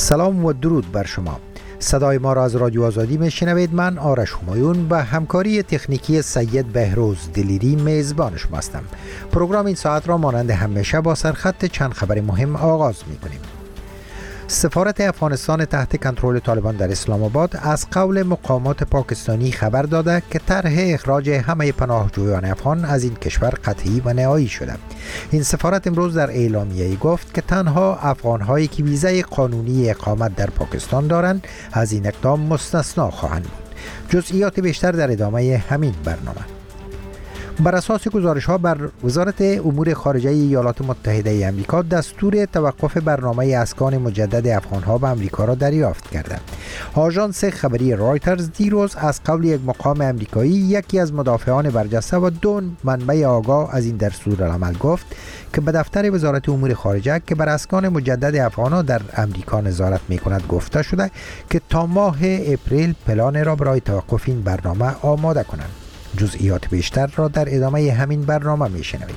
سلام و درود بر شما. صدای ما را از رادیو آزادی میشنوید. من آرش همایون به همکاری تکنیکی سید بهروز دلیری میزبان شما هستم. پروگرام این ساعت را مانند همیشه با سرخط چند خبر مهم آغاز میکنیم. سفارت افغانستان تحت کنترل طالبان در اسلام آباد از قول مقامات پاکستانی خبر داده که طرح اخراج همه پناهجویان افغان از این کشور قطعی و نهایی شده. این سفارت امروز در اعلامیه گفت که تنها افغان‌هایی که ویزای قانونی اقامت در پاکستان دارند از این اقدام مستثنا خواهند بود. جزئیات بیشتر در ادامه همین برنامه. بر اساس گزارش‌ها بر وزارت امور خارجه ایالات متحده آمریکا دستور توقف برنامه اسکان مجدد افغان‌ها به آمریکا را دریافت کرده. آژانس خبری رایترز دیروز از قول یک مقام آمریکایی، یکی از مدافعان برجسته و دو منبع آگاه از این دستورالعمل، گفت که به دفتر وزارت امور خارجه که بر اسکان مجدد افغان‌ها در آمریکا نظارت می‌کند گفته شده که تا ماه اپریل پلان را برای توقف این برنامه آماده کنند. جزئیات بیشتر را در ادامه همین برنامه میشنوید.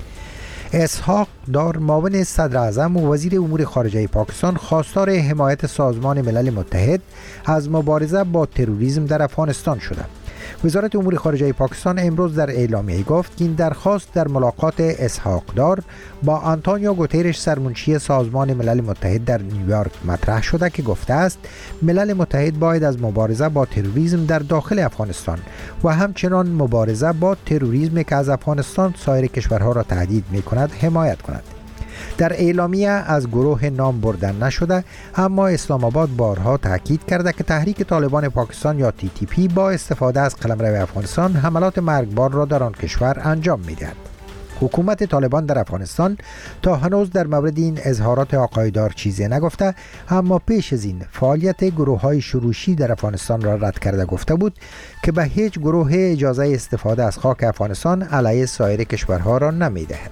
اسحاق دار، معاون صدر اعظم و وزیر امور خارجه پاکستان، خواستار حمایت سازمان ملل متحد از مبارزه با تروریسم در افغانستان شده. وزارت امور خارجه پاکستان امروز در اعلامیه گفت که این درخواست در ملاقات اسحاق دار با آنتونیو گوترش، سرمنشی سازمان ملل متحد در نیویورک مطرح شده که گفته است ملل متحد باید از مبارزه با تروریسم در داخل افغانستان و همچنان مبارزه با تروریسم که از افغانستان سایر کشورها را تهدید می‌کند حمایت کند. در اعلامیه از گروه نام بردن نشده، اما اسلام آباد بارها تاکید کرده که تحریک طالبان پاکستان یا TTP با استفاده از قلمرو افغانستان حملات مرگبار را در آن کشور انجام می‌دهد. حکومت طالبان در افغانستان تا هنوز در مورد این اظهارات آقای دار چیزی نگفته، اما پیش از این فعالیت گروه‌های شروشی در افغانستان را رد کرده گفته بود که به هیچ گروه اجازه استفاده از خاک افغانستان علیه سایر کشورها را نمی‌دهد.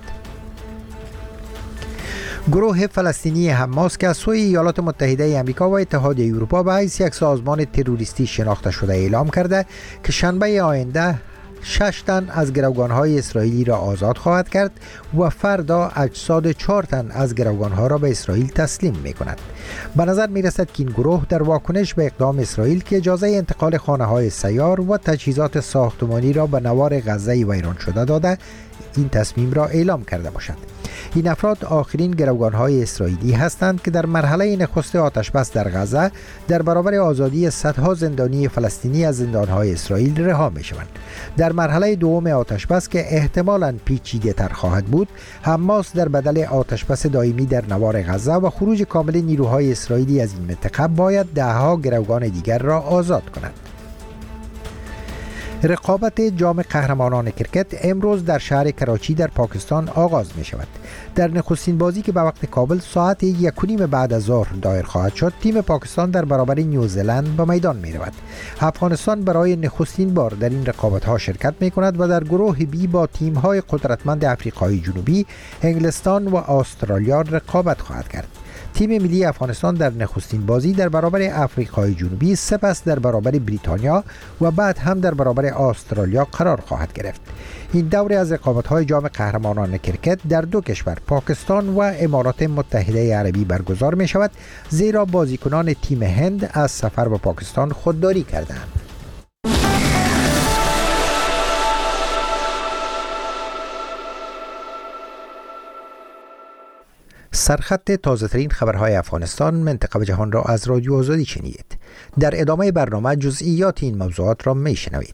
گروه فلسطینی حماس که از سوی ایالات متحده آمریکا و اتحادیه اروپا به حیث یک سازمان تروریستی شناخته شده اعلام کرده که شنبه آینده 6 تن از گروگان‌های اسرائیلی را آزاد خواهد کرد و فردا اجساد 4 تن از گروگان‌ها را به اسرائیل تسلیم می‌کند. به نظر می‌رسد که این گروه در واکنش به اقدام اسرائیل که اجازه انتقال خانه‌های سیار و تجهیزات ساختمانی را به نوار غزه ویران شده داده، این تصمیم را اعلام کرده باشد. این افراد آخرین گروگان‌های اسرائیلی هستند که در مرحله نخست آتش‌بس در غزه در برابر آزادی صدها زندانی فلسطینی از زندان‌های اسرائیل رها می‌شوند. در مرحله دوم آتش‌بس که احتمالاً پیچیده‌تر خواهد بود، حماس در بدل آتش‌بس دائمی در نوار غزه و خروج کامل نیروهای اسرائیلی از این منطقه باید ده‌ها گروگان دیگر را آزاد کند. رقابت جام قهرمانان کرکت امروز در شهر کراچی در پاکستان آغاز می شود. در نخستین بازی که به وقت کابل ساعت 1:30 بعد از ظهر دایر خواهد شد، تیم پاکستان در برابر نیوزلند به میدان می رود. افغانستان برای نخستین بار در این رقابت ها شرکت می کند و در گروه بی با تیم های قدرتمند آفریقای جنوبی، انگلستان و استرالیا رقابت خواهد کرد. تیم ملی افغانستان در نخستین بازی در برابر آفریقای جنوبی، سپس در برابر بریتانیا و بعد هم در برابر استرالیا قرار خواهد گرفت. این دوره از رقابت‌های جام قهرمانان کرکت در دو کشور، پاکستان و امارات متحده عربی برگزار می شود، زیرا بازیکنان تیم هند از سفر به پاکستان خودداری کردند. سرخط تازه‌ترین خبرهای افغانستان، منطقه و جهان را از رادیو آزادی شنیدید. در ادامه برنامه جزئیات این موضوعات را میشنوید.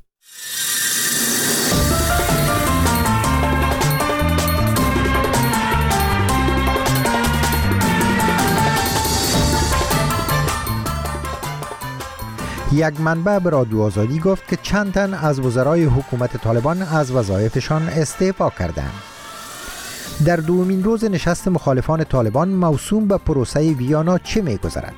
یک منبع به رادیو آزادی گفت که چند تن از وزرای حکومت طالبان از وظایفشان استعفا کردند. در دومین روز نشست مخالفان طالبان موسوم به پروسه ویانا چه می‌گذرد؟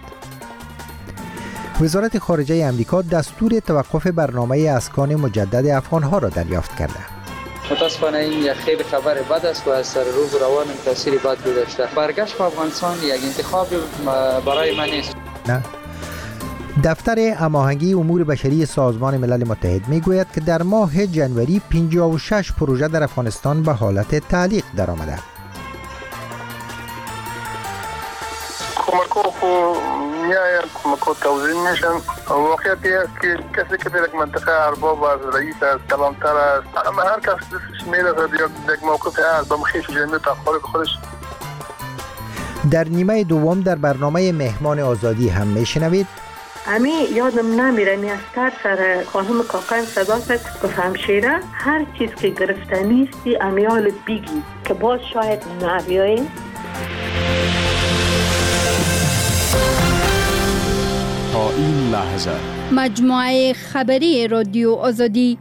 وزارت خارجه آمریکا دستور توقف برنامه اسکان مجدد افغان‌ها را دریافت کرده. متاسفانه این یک خیلی خبر بد است و از سر روح و روان تاثیر بد گذاشته. برگشت به افغانستان یک انتخاب برای من نیست. نه. دفتر هماهنگی امور بشری سازمان ملل متحد میگوید که در ماه جنوری 56 پروژه در افغانستان به حالت تعلیق درآمده. کمک‌ها و میایم کمک و توضیح میشن. واقعیتی است که کسی که در یک منطقه ارباب از رئیس از کلانتر است، اما هر کس دستش میرسد یا در یک موقف هست با مخیف جمعیت تخارق خودش. در نیمه دوم در برنامه مهمان آزادی هم میشنوید. یادم نمیره از سر خانم کاکایم صدا زد گفت همشیره هر چیز که گرفتنی استی امیال بیگی که باز شاید نبیاییم. تا این لحظه مجموعه خبری رادیو آزادی.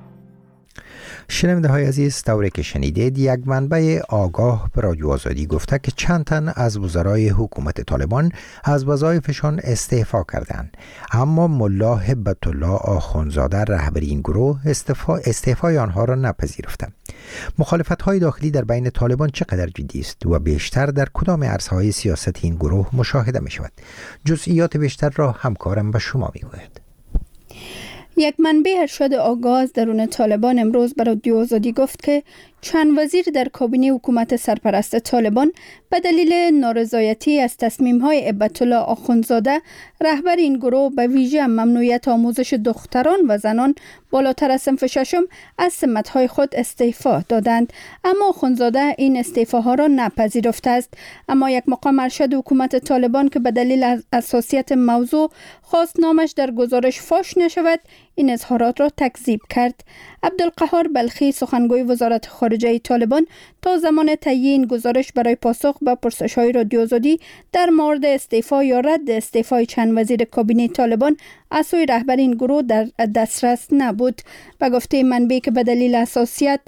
شنونده های عزیز، طوری که شنیدید یک منبع آگاه به رادیو آزادی گفته که چند تن از وزرای حکومت طالبان از وظایفشان استعفا کردند، اما ملا هبت الله آخوندزاده رهبر این گروه استعفای آنها را نپذیرفته. مخالفت های داخلی در بین طالبان چقدر جدی است و بیشتر در کدام عرصه‌های سیاست این گروه مشاهده می شود؟ جزئیات بیشتر را همکارم به شما می گوید. یک منبع ارشد آگاه درون طالبان امروز به رادیو آزادی گفت که چند وزیر در کابینه حکومت سرپرست طالبان به دلیل نارضایتی از تصمیم‌های هبت الله آخوندزاده رهبر این گروه به ویژه ممنوعیت آموزش دختران و زنان بالاتر از صنف ششم از سمت‌های خود استعفا دادند، اما آخوندزاده این استعفاها را نپذیرفته است. اما یک مقام ارشد حکومت طالبان که به دلیل اساسیت موضوع خواست نامش در گزارش فاش نشود، این اظهارات را تکذیب کرد. عبدالقهار بلخی سخنگوی وزارت خارجه طالبان تا زمان تعیین گزارش برای پاسخ به پرسش‌های رادیو آزادی در مورد استعفا یا رد استعفای چند وزیر کابینه طالبان از سوی رهبر این گروه در دسترس نبود. به گفته منبع که به دلیل حساسیت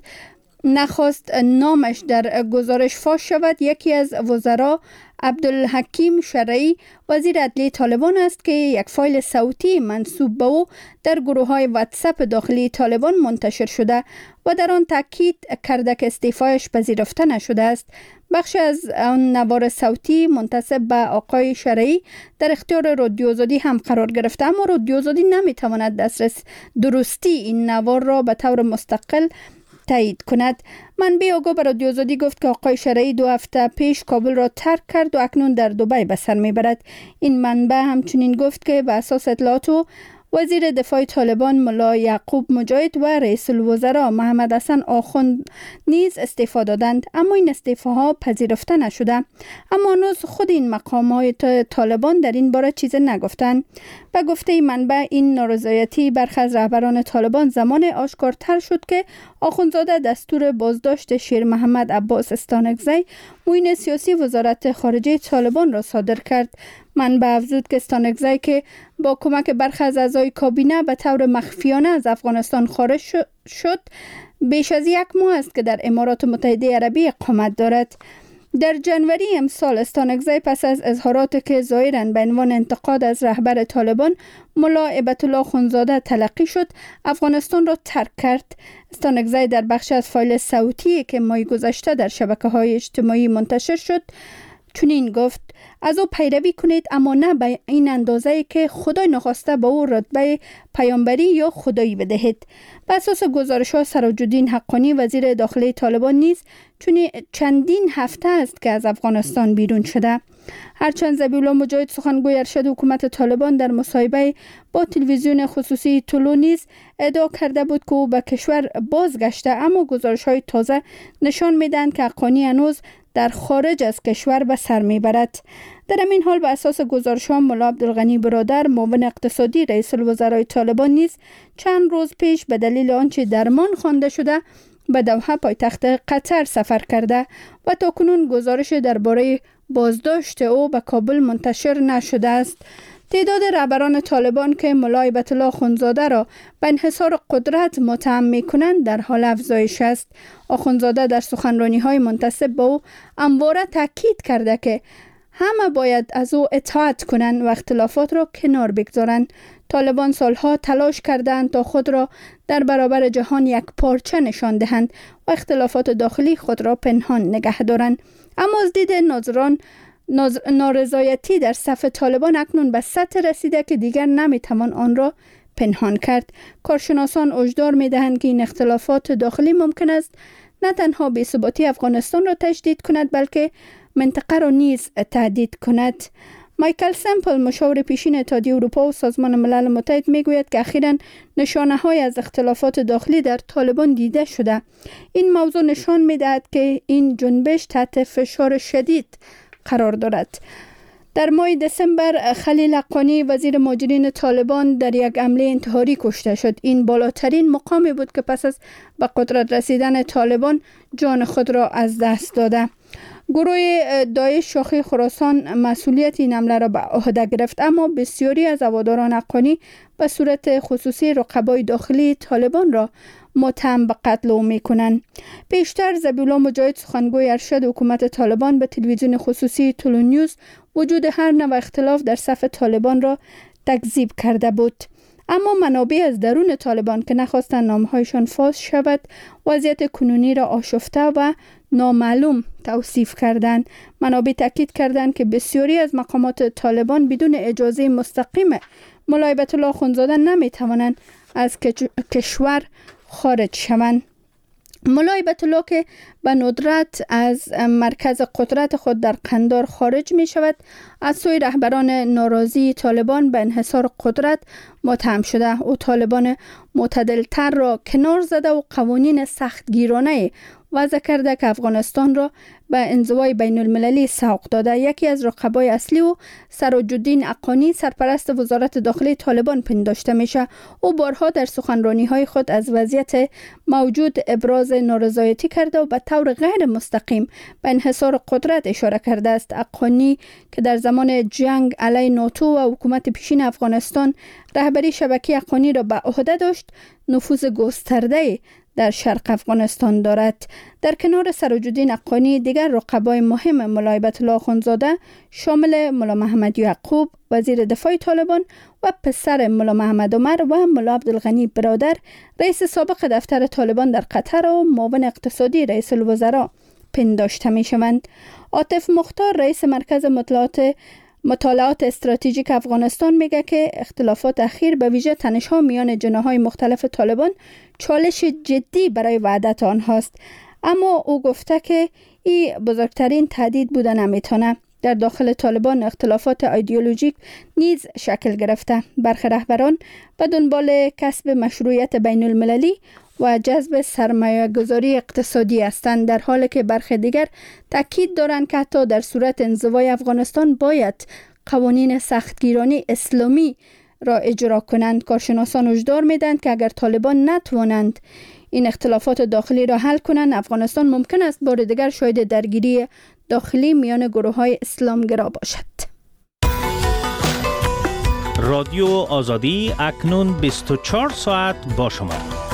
نخواست نامش در گزارش فاش شود، یکی از وزرا عبدالحکیم شرعی وزیر عدلیه طالبان است که یک فایل صوتی منسوب به او در گروه‌های واتساپ داخلی طالبان منتشر شده و در آن تاکید کرده که استعفایش پذیرفته نشده است. بخش از آن نوار صوتی منتسب به آقای شرعی در اختیار رادیو آزادی هم قرار گرفته، اما رادیو آزادی نمیتواند دسترس درستی این نوار را به طور مستقل تایید کند. منبع آگاه به رادیو آزادی گفت که آقای شرعی 2 هفته پیش کابل را ترک کرد و اکنون در دبی به سر میبرد. این منبع همچنین گفت که به اساس اطلاعات وزیر دفاع طالبان ملا یعقوب مجاهد و رئیس الوزراء محمد حسن آخوند نیز استعفا دادند، اما این استعفاها پذیرفته نشده. اما هنوز خود این مقام‌های طالبان در این باره چیز نگفتند. به گفته منبع این نارضایتی برخی از رهبران طالبان زمان آشکارتر شد که آخوندزاده دستور بازداشت شیر محمد عباس استانکزی معین سیاسی وزارت خارجه طالبان را صادر کرد. منبع افزود که استانکزی که با کمک برخی از اعضای کابینه به طور مخفیانه از افغانستان خارج شد، بیش از 1 ماه است که در امارات متحده عربی اقامت دارد. در جنوری امسال استانکزی پس از اظهاراتی که ظاهراً به عنوان انتقاد از رهبر طالبان ملا هبت الله آخوندزاده تلقی شد، افغانستان را ترک کرد. استانکزی در بخش از فایل صوتی که ماه گذشته در شبکه‌های اجتماعی منتشر شد چنین گفت: از او پیروی کنید، اما نه به این اندازه‌ای که خدای نخواسته به او رتبه پیامبری یا خدایی بدهید. بر اساس گزارش‌ها سراج‌الدین حقانی وزیر داخلی طالبان نیز چندین هفته است که از افغانستان بیرون شده. هرچند ذبیح‌الله مجاهد سخنگوی ارشد حکومت طالبان در مصاحبه با تلویزیون خصوصی طلوع نیز ادعا کرده بود که او به کشور بازگشته، اما گزارش‌های تازه نشان می‌دهند که حقانی هنوز در خارج از کشور به سر میبرد. در این حال به اساس گزارش‌ها ملا عبدالغنی برادر معاون اقتصادی رئیس الوزراء طالبان نیز چند روز پیش به دلیل آنچه درمان خوانده شده به دوحه پایتخت قطر سفر کرده و تاکنون گزارش درباره بازداشت او به کابل منتشر نشده است. تعداد رهبران طالبان که ملا هبت الله آخوندزاده را به انحصار قدرت متهم می‌کنند در حال افزایش است. آخوندزاده در سخنرانی‌های منتسب به او همواره تاکید کرده که همه باید از او اطاعت کنند و اختلافات را کنار بگذارند. طالبان سالها تلاش کردند تا خود را در برابر جهان یک پارچه نشان دهند و اختلافات داخلی خود را پنهان نگه دارند، اما از دید ناظران نارضایتی در صف طالبان اکنون به سطح رسیده که دیگر نمیتوان آن را پنهان کرد. کارشناسان هشدار میدهند که این اختلافات داخلی ممکن است نه تنها بی‌ثباتی افغانستان را تشدید کند بلکه منطقه را نیز تهدید کند. مایکل سمپل مشاور پیشین اتحادیه اروپا و سازمان ملل متحد میگوید که اخیراً نشانه‌های از اختلافات داخلی در طالبان دیده شده. این موضوع نشان می‌دهد که این جنبش تحت فشار شدید قرار دارد. در ماه دسامبر خلیل حقانی وزیر مهاجرین طالبان در یک حمله انتحاری کشته شد. این بالاترین مقامی بود که پس از به قدرت رسیدن طالبان جان خود را از دست داده. گروه داعش شاخه خراسان مسئولیت این حمله را به عهده گرفت، اما بسیاری از هواداران حقانی به صورت خصوصی رقبای داخلی طالبان را متهم به قتل او میکنند. پیشتر ذبیحالله مجاهد سخنگوی ارشد حکومت طالبان به تلویزیون خصوصی طلوع نیوز وجود هر نوع اختلاف در صف طالبان را تکذیب کرده بود. اما منابع از درون طالبان که نخواستند نامهایشان فاش شود وضعیت کنونی را آشفته و نامعلوم توصیف کردند. منابع تاکید کردند که بسیاری از مقامات طالبان بدون اجازه مستقیم مولای بیت الله اخوندزاده نمیتوانند از کشور خارج شوند. مولای بیت الله که به ندرت از مرکز قدرت خود در قندار خارج می شود، از سوی رهبران ناراضی طالبان به انحصار قدرت متهم شده. او طالبان معتدلتر را کنار زده و قوانین سختگیرانه وضع کرده که افغانستان را به انزوای بین المللی سوق داده. یکی از رقبای اصلی و سراج الدین حقانی سرپرست وزارت داخلی طالبان پنداشته میشه. او بارها در سخنرانی‌های خود از وضعیت موجود ابراز نارضایتی کرده و به طور غیر مستقیم به انحصار قدرت اشاره کرده است. حقانی که در زمان جنگ علیه ناتو و حکومت پیشین افغانستان رهبری شبکه حقانی را به عهده داشت، نفوذ گسترده در شرق افغانستان دارد. در کنار سراج الدین حقانی دیگر رقبای مهم مولای بیت الله اخوندزاده شامل ملا محمد یعقوب وزیر دفاع طالبان و پسر ملا محمد عمر و ملا عبدالغنی برادر رئیس سابق دفتر طالبان در قطر و معاون اقتصادی رئیس الوزراء پنداشته می شوند. عاطف مختار رئیس مرکز مطالعات استراتژیک افغانستان میگه که اختلافات اخیر به ویژه تنش‌ها میان جناح‌های مختلف طالبان چالش جدی برای وحدت آنهاست، اما او گفته که این بزرگترین تهدید بوده نمیتونه. در داخل طالبان اختلافات ایدئولوژیک نیز شکل گرفته. برخی رهبران به دنبال کسب مشروعیت بین المللی و جذب سرمایه گذاری اقتصادی هستند، در حالی که برخی دیگر تاکید دارند که حتی در صورت انزوای افغانستان باید قوانین سختگیرانه اسلامی را اجرا کنند. کارشناسان هشدار میدهند که اگر طالبان نتوانند این اختلافات داخلی را حل کنند، افغانستان ممکن است بار دیگر شاهد درگیری داخلی میان گروه‌های اسلامگرا باشد. رادیو آزادی اکنون 24 ساعت با شما.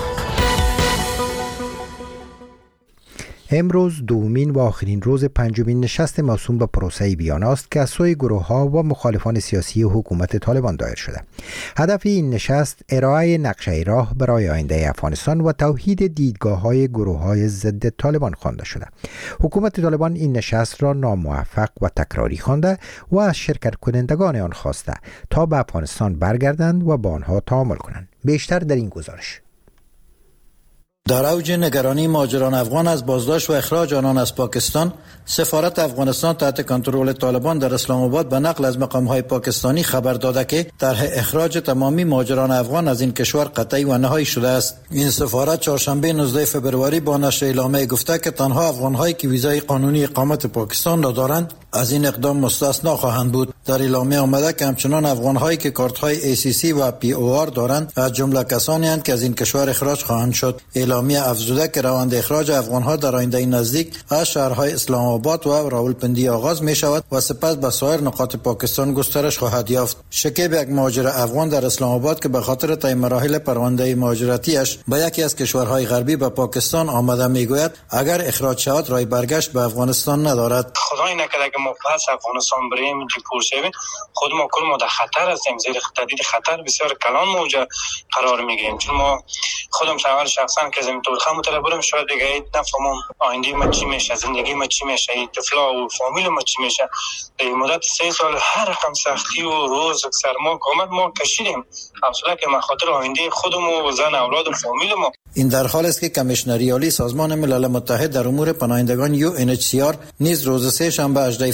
امروز دومین و آخرین روز پنجمین نشست موسوم به پروسه ویانا است که از سوی گروه‌ها و مخالفان سیاسی حکومت طالبان دایر شده. هدف این نشست ارائه نقشه راه برای آینده افغانستان و توحید دیدگاه‌های گروه‌های ضد طالبان خوانده شده. حکومت طالبان این نشست را ناموفق و تکراری خوانده و از شرکت کنندگان آن خواسته تا به افغانستان برگردند و با آنها تعامل کنند. بیشتر در این گزارش. در اوج نگرانی مهاجران افغان از بازداشت و اخراج آنان از پاکستان، سفارت افغانستان تحت کنترل طالبان در اسلام آباد به نقل از مقام‌های پاکستانی خبر داده که طرح اخراج تمامی مهاجران افغان از این کشور قطعی و نهایی شده است. این سفارت چهارشنبه 19 فبروری با نشر اعلامیه گفته که تنها افغان‌هایی که ویزای قانونی اقامت پاکستان را دارند از این اقدام مستثنا خواهند بود. در اعلامیه آمده که همچنان افغان‌هایی که کارت‌های ACC و POR دارند از جمله کسانی اند که از این کشور اخراج خواهند شد. اعلامیه افزوده که روند اخراج افغان‌ها در آینده نزدیک از شهرهای اسلام آباد و راولپندی آغاز می شود و سپس به سایر نقاط پاکستان گسترش خواهد یافت. شکیب، یک مهاجر افغان در اسلام آباد که به خاطر طی مراحل پرونده مهاجرتیش به یکی از کشورهای غربی به پاکستان آمده، میگوید اگر اخراج شود راه برگشت به افغانستان ندارد. خدای نکرده که ما پس افغانستان بریم دیپورت شویم، خود ما کل ما در خطر هستیم، زیر تهدید خطر بسیار کلان موجه قرار میگیریم. چون ما خودم شخصا که زمین طور خموتره برم شاید دیگه نفهمم آینده ما چی میشه، زندگی ما چی میشه، طفلا و فامیل ما چی میشه. در مدت 3 سال هر رقم سختی و روز سرما کامل ما کشیدیم، اصلا که ما خاطر آینده خودم و زن اولاد و فامیل ما. این در حالی است که کمیشنری عالی سازمان ملل متحد در امور پناهندگان UNHCR نیز روز 3 شنبه 18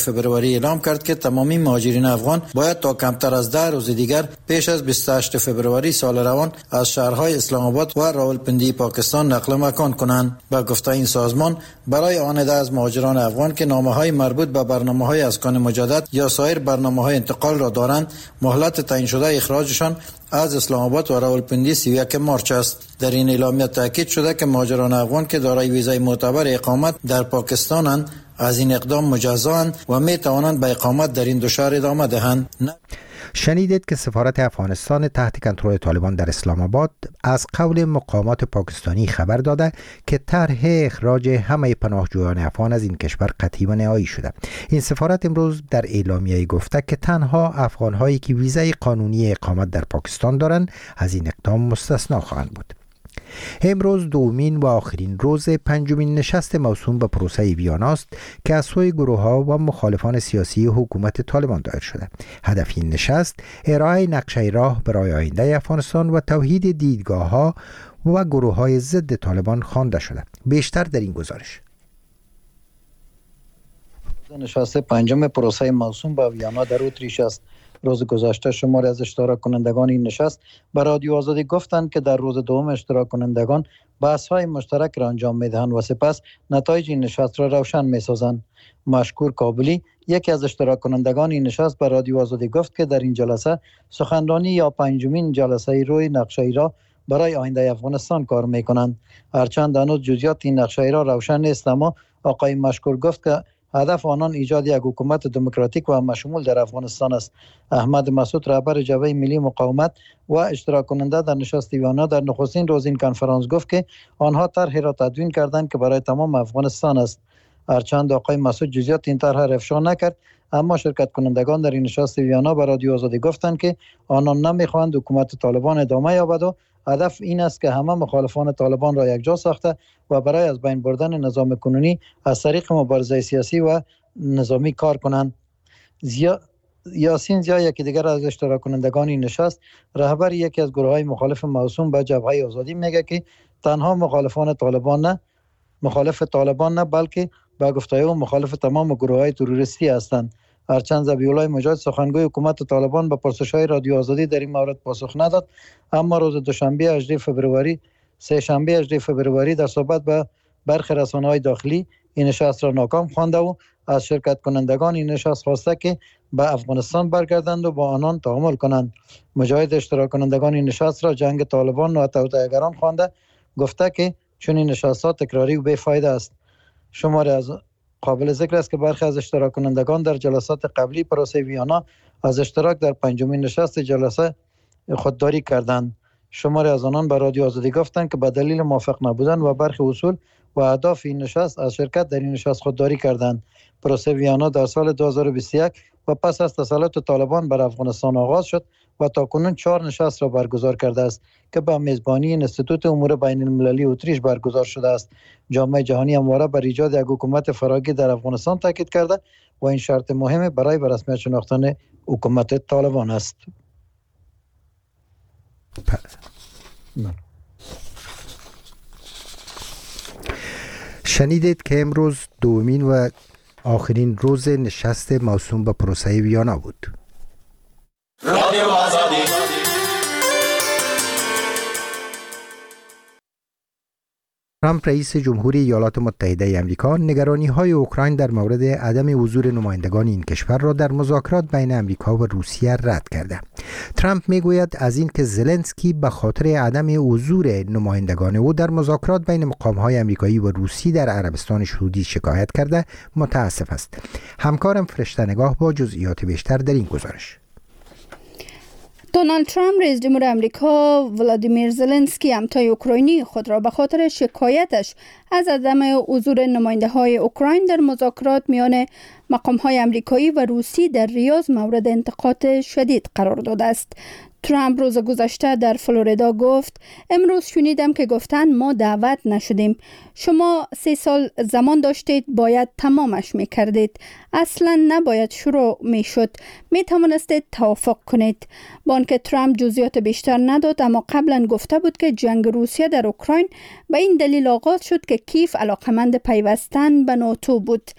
فبروری اعلام کرد که تمامی مهاجرین افغان باید تا کمتر از 10 روز دیگر پیش از 28 فبروری سال روان از شهرهای اسلام آباد و راولپندی پاکستان نقل مکان کنند. با گفته این سازمان برای آن عده از مهاجران افغان که نامه‌های مربوط به برنامه‌های اسکان مجدد یا سایر برنامه‌های انتقال را دارند مهلت تعیین شده اخراجشان از اسلام آباد و راولپندی 31 مارچ است. در این اعلامیه تاکید شده که مهاجران افغان که دارای ویزای معتبر اقامت در پاکستانند از این اقدام مجازاند و می توانند به اقامت در این دو شهر ادامه دهند. شنیدید که سفارت افغانستان تحت کنترل طالبان در اسلام آباد از قول مقامات پاکستانی خبر داده که طرح اخراج همه پناهجویان افغان از این کشور قطعی و نهایی شده. این سفارت امروز در اعلامیه گفته که تنها افغان‌هایی که ویزای قانونی اقامت در پاکستان دارند از این اقدام مستثنا خواهند بود. امروز دومین و آخرین روز پنجمین نشست موسوم به پروسه ویانا است که از سوی گروه‌ها و مخالفان سیاسی حکومت طالبان دایر شده. هدف این نشست ارائه نقشه راه برای آینده افغانستان و توحید دیدگاه‌ها و گروه‌های ضد طالبان خوانده شده. بیشتر در این گزارش. نشست پنجم پروسه موسوم به ویانا در اتریش است. روز گذشته شماری از اشتراک کنندگان این نشست به رادیو آزادی گفتند که در روز دوم اشتراک کنندگان بحث‌های مشترک را انجام می‌دهند و سپس نتایج این نشست را روشن می‌سازند. مشکور کابلی یکی از اشتراک کنندگان این نشست به رادیو آزادی گفت که در این جلسه سخنرانی یا پنجمین جلسه روی نقشه را برای آینده افغانستان کار می‌کنند. هرچند هنوز جزئیات این نقشه را روشن نیست، اما آقای مشکور گفت که هدف آنان ایجاد یک حکومت دموکراتیک و همشمول در افغانستان است. احمد مسعود رهبر جبهه ملی مقاومت و اشتراک کننده در نشست ویانا در نخستین روز این کنفرانس گفت که آنها طرحی را تدوین کردند که برای تمام افغانستان است. هرچند آقای مسعود جزئیات این طرح را افشا نکرد، اما شرکت کنندگان در این نشست ویانا به رادیو آزادی گفتند که آنان نمی‌خواهند حکومت طالبان ادامه یابد و هدف این است که همه مخالفان طالبان را یکجا ساخته و برای از بین بردن نظام کنونی از طریق مبارزه سیاسی و نظامی کار کنند. یاسین زیا یکی دیگر از اشتراک کنندگان این نشست، رهبر یکی از گروه‌های مخالف موسوم به جبهه آزادی میگه که تنها مخالف طالبان نه بلکه به گفته او مخالف تمام گروه‌های تروریستی هستند. هرچند ذبیح‌الله مجاهد سخنگوی حکومت طالبان به پرسش‌های رادیو آزادی در این مورد پاسخ نداد، اما روز دوشنبه 18 فوریه سه‌شنبه 18 فوریه در صحبت به برخی رسانه‌های داخلی این نشست را ناکام خوانده و از شرکت کنندگان این نشست خواسته که به افغانستان برگردند و با آنان تعامل کنند. مجاهد اشتراک کنندگان این نشست را جنگ طالبان و توطئه‌گران خوانده، گفته که چون این نشست‌ها تکراری و بی‌فایده است. شماری از قابل ذکر است که برخی از اشتراک کنندگان در جلسات قبلی پروسه ویانا از اشتراک در پنجمین نشست جلسه خودداری کردند. شماری از آنان به رادیو آزادی گفتند که به دلیل موافق نبودن و برخی اصول و اهداف این نشست از شرکت در این نشست خودداری کردند. پروسه ویانا در سال 2021 و پس از تسلط طالبان بر افغانستان آغاز شد و تاکنون 4 نشست را برگزار کرده است که به میزبانی انستیتوت امور بین المللی اتریش برگزار شده است. جامعه جهانی همواره بر ایجاد یک حکومت فراگیر در افغانستان تاکید کرده و این شرط مهم برای به رسمیت شناختن حکومت طالبان است. شنیدید که امروز دومین و آخرین روز نشست موسوم به پروسه ویانا بود. رادیو آزادی. ترامپ رئیس جمهوری ایالات متحده آمریکا نگرانی‌های اوکراین در مورد عدم حضور نمایندگان این کشور را در مذاکرات بین آمریکا و روسیه رد کرده. ترامپ میگوید از این که زلنسکی به خاطر عدم حضور نمایندگان او در مذاکرات بین مقام‌های آمریکایی و روسی در عربستان سعودی شکایت کرده متاسف است. همکارم فرشته نگاه با جزئیات بیشتر در این گزارش. دونالد ترامپ رئیس جمهور آمریکا ولادیمیر زلنسکی همتای اوکراینی خود را به خاطر شکایتش از عدم حضور نماینده‌های اوکراین در مذاکرات میان مقام‌های آمریکایی و روسی در ریاض مورد انتقاد شدید قرار داده است. ترامپ روز گذشته در فلوریدا گفت: امروز شنیدم که گفتن ما دعوت نشدیم. شما 3 سال زمان داشتید، باید تمامش میکردید. اصلا نباید شروع میشد. میتوانستید توافق کنید. با آنکه ترامپ جزئیات بیشتر نداد، اما قبلا گفته بود که جنگ روسیه در اوکراین به این دلیل آغاز شد که کیف علاقمند پیوستن به ناتو بود.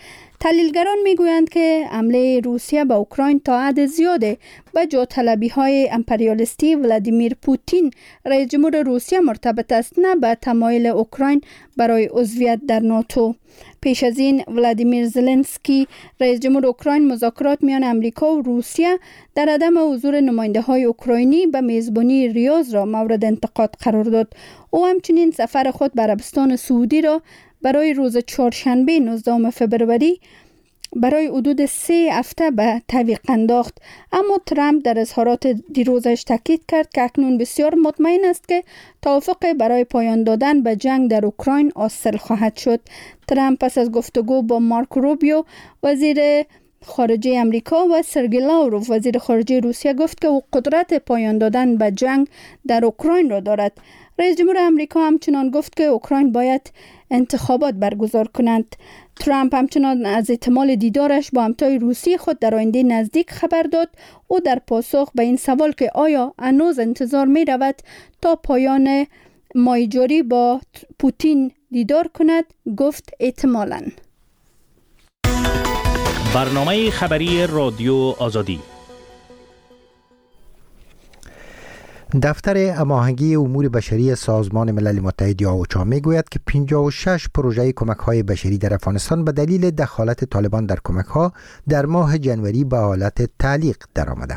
تحلیلگران میگویند که حمله روسیه به اوکراین تا حد زیاده به جاطلبی‌های امپریالیستی ولادیمیر پوتین رئیس جمهور روسیه مرتبط است، نه به تمایل اوکراین برای عضویت در ناتو. پیش از این ولادیمیر زلنسکی رئیس جمهور اوکراین مذاکرات میان امریکا و روسیه در عدم حضور نماینده‌های اوکراینی به میزبانی ریاض را مورد انتقاد قرار داد. او همچنین سفر خود به عربستان سعودی را برای روز چهارشنبه 19 فبروری برای حدود 3 هفته به تعویق انداخت. اما ترامپ در اظهارات دیروزش تاکید کرد که اکنون بسیار مطمئن است که توافق برای پایان دادن به جنگ در اوکراین حاصل خواهد شد. ترامپ پس از گفتگو با مارک روبیو وزیر خارجه امریکا و سرگئی لاوروف وزیر خارجه روسیه گفت که او قدرت پایان دادن به جنگ در اوکراین را دارد. رئیس جمهور امریکا همچنان گفت که اوکراین باید انتخابات برگزار کنند. ترامپ همچنان از احتمال دیدارش با همتای روسی خود در آینده نزدیک خبر داد. او در پاسخ به این سوال که آیا هنوز انتظار می رود تا پایان ماهیجاری با پوتین دیدار کند، گفت احتمالاً. برنامه خبری رادیو آزادی. دفتر هماهنگی امور بشری سازمان ملل متحد یا اوچا میگوید که 56 پروژه کمک‌های بشری در افغانستان به دلیل دخالت طالبان در کمک‌ها در ماه جنوری به حالت تعلیق درآمده.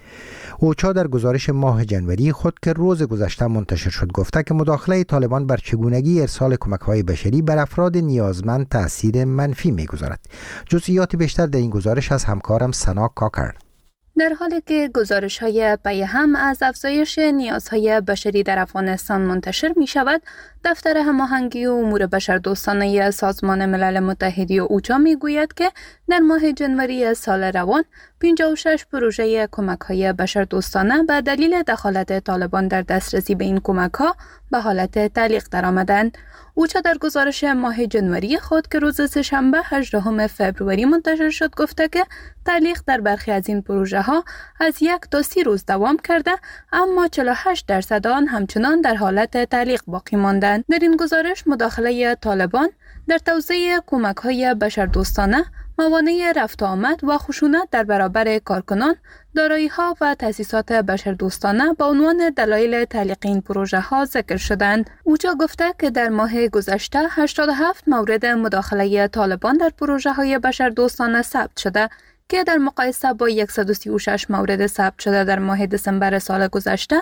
اوچا در گزارش ماه جنوری خود که روز گذشته منتشر شد گفته که مداخله طالبان بر چگونگی ارسال کمک‌های بشری بر افراد نیازمند تأثیر منفی می‌گذارد. جزئیات بیشتر در این گزارش از همکارم سنا کاکر. در حالی که گزارش‌های پیهم از افزایش نیازهای بشری در افغانستان منتشر می‌شود، دفتر هماهنگی امور بشردوستانه سازمان ملل متحد یا اوچا می‌گوید که در ماه جنوری سال روان 56 پروژه کمک‌های بشردوستانه به دلیل دخالت طالبان در دسترسی به این کمک‌ها به حالت تعلیق درآمدند. اوچا در گزارش ماه جنوری خود که روز سه‌شنبه 18 فوریه منتشر شد گفته که تعلیق در برخی از این پروژه ها از 1 تا 30 روز دوام کرده، اما 48% آن همچنان در حالت تعلیق باقی ماندند. در این گزارش مداخله طالبان در توزیع کمک‌های بشردوستانه، موانع رفت و آمد و خشونت در برابر کارکنان، دارایی‌ها و تأسیسات بشردوستانه به عنوان دلایل تعلیق این پروژه‌ها ذکر شدند. اوچا گفته که در ماه گذشته 87 مورد مداخله طالبان در پروژه‌های بشردوستانه ثبت شده که در مقایسه با 136 مورد ثبت شده در ماه دسامبر سال گذشته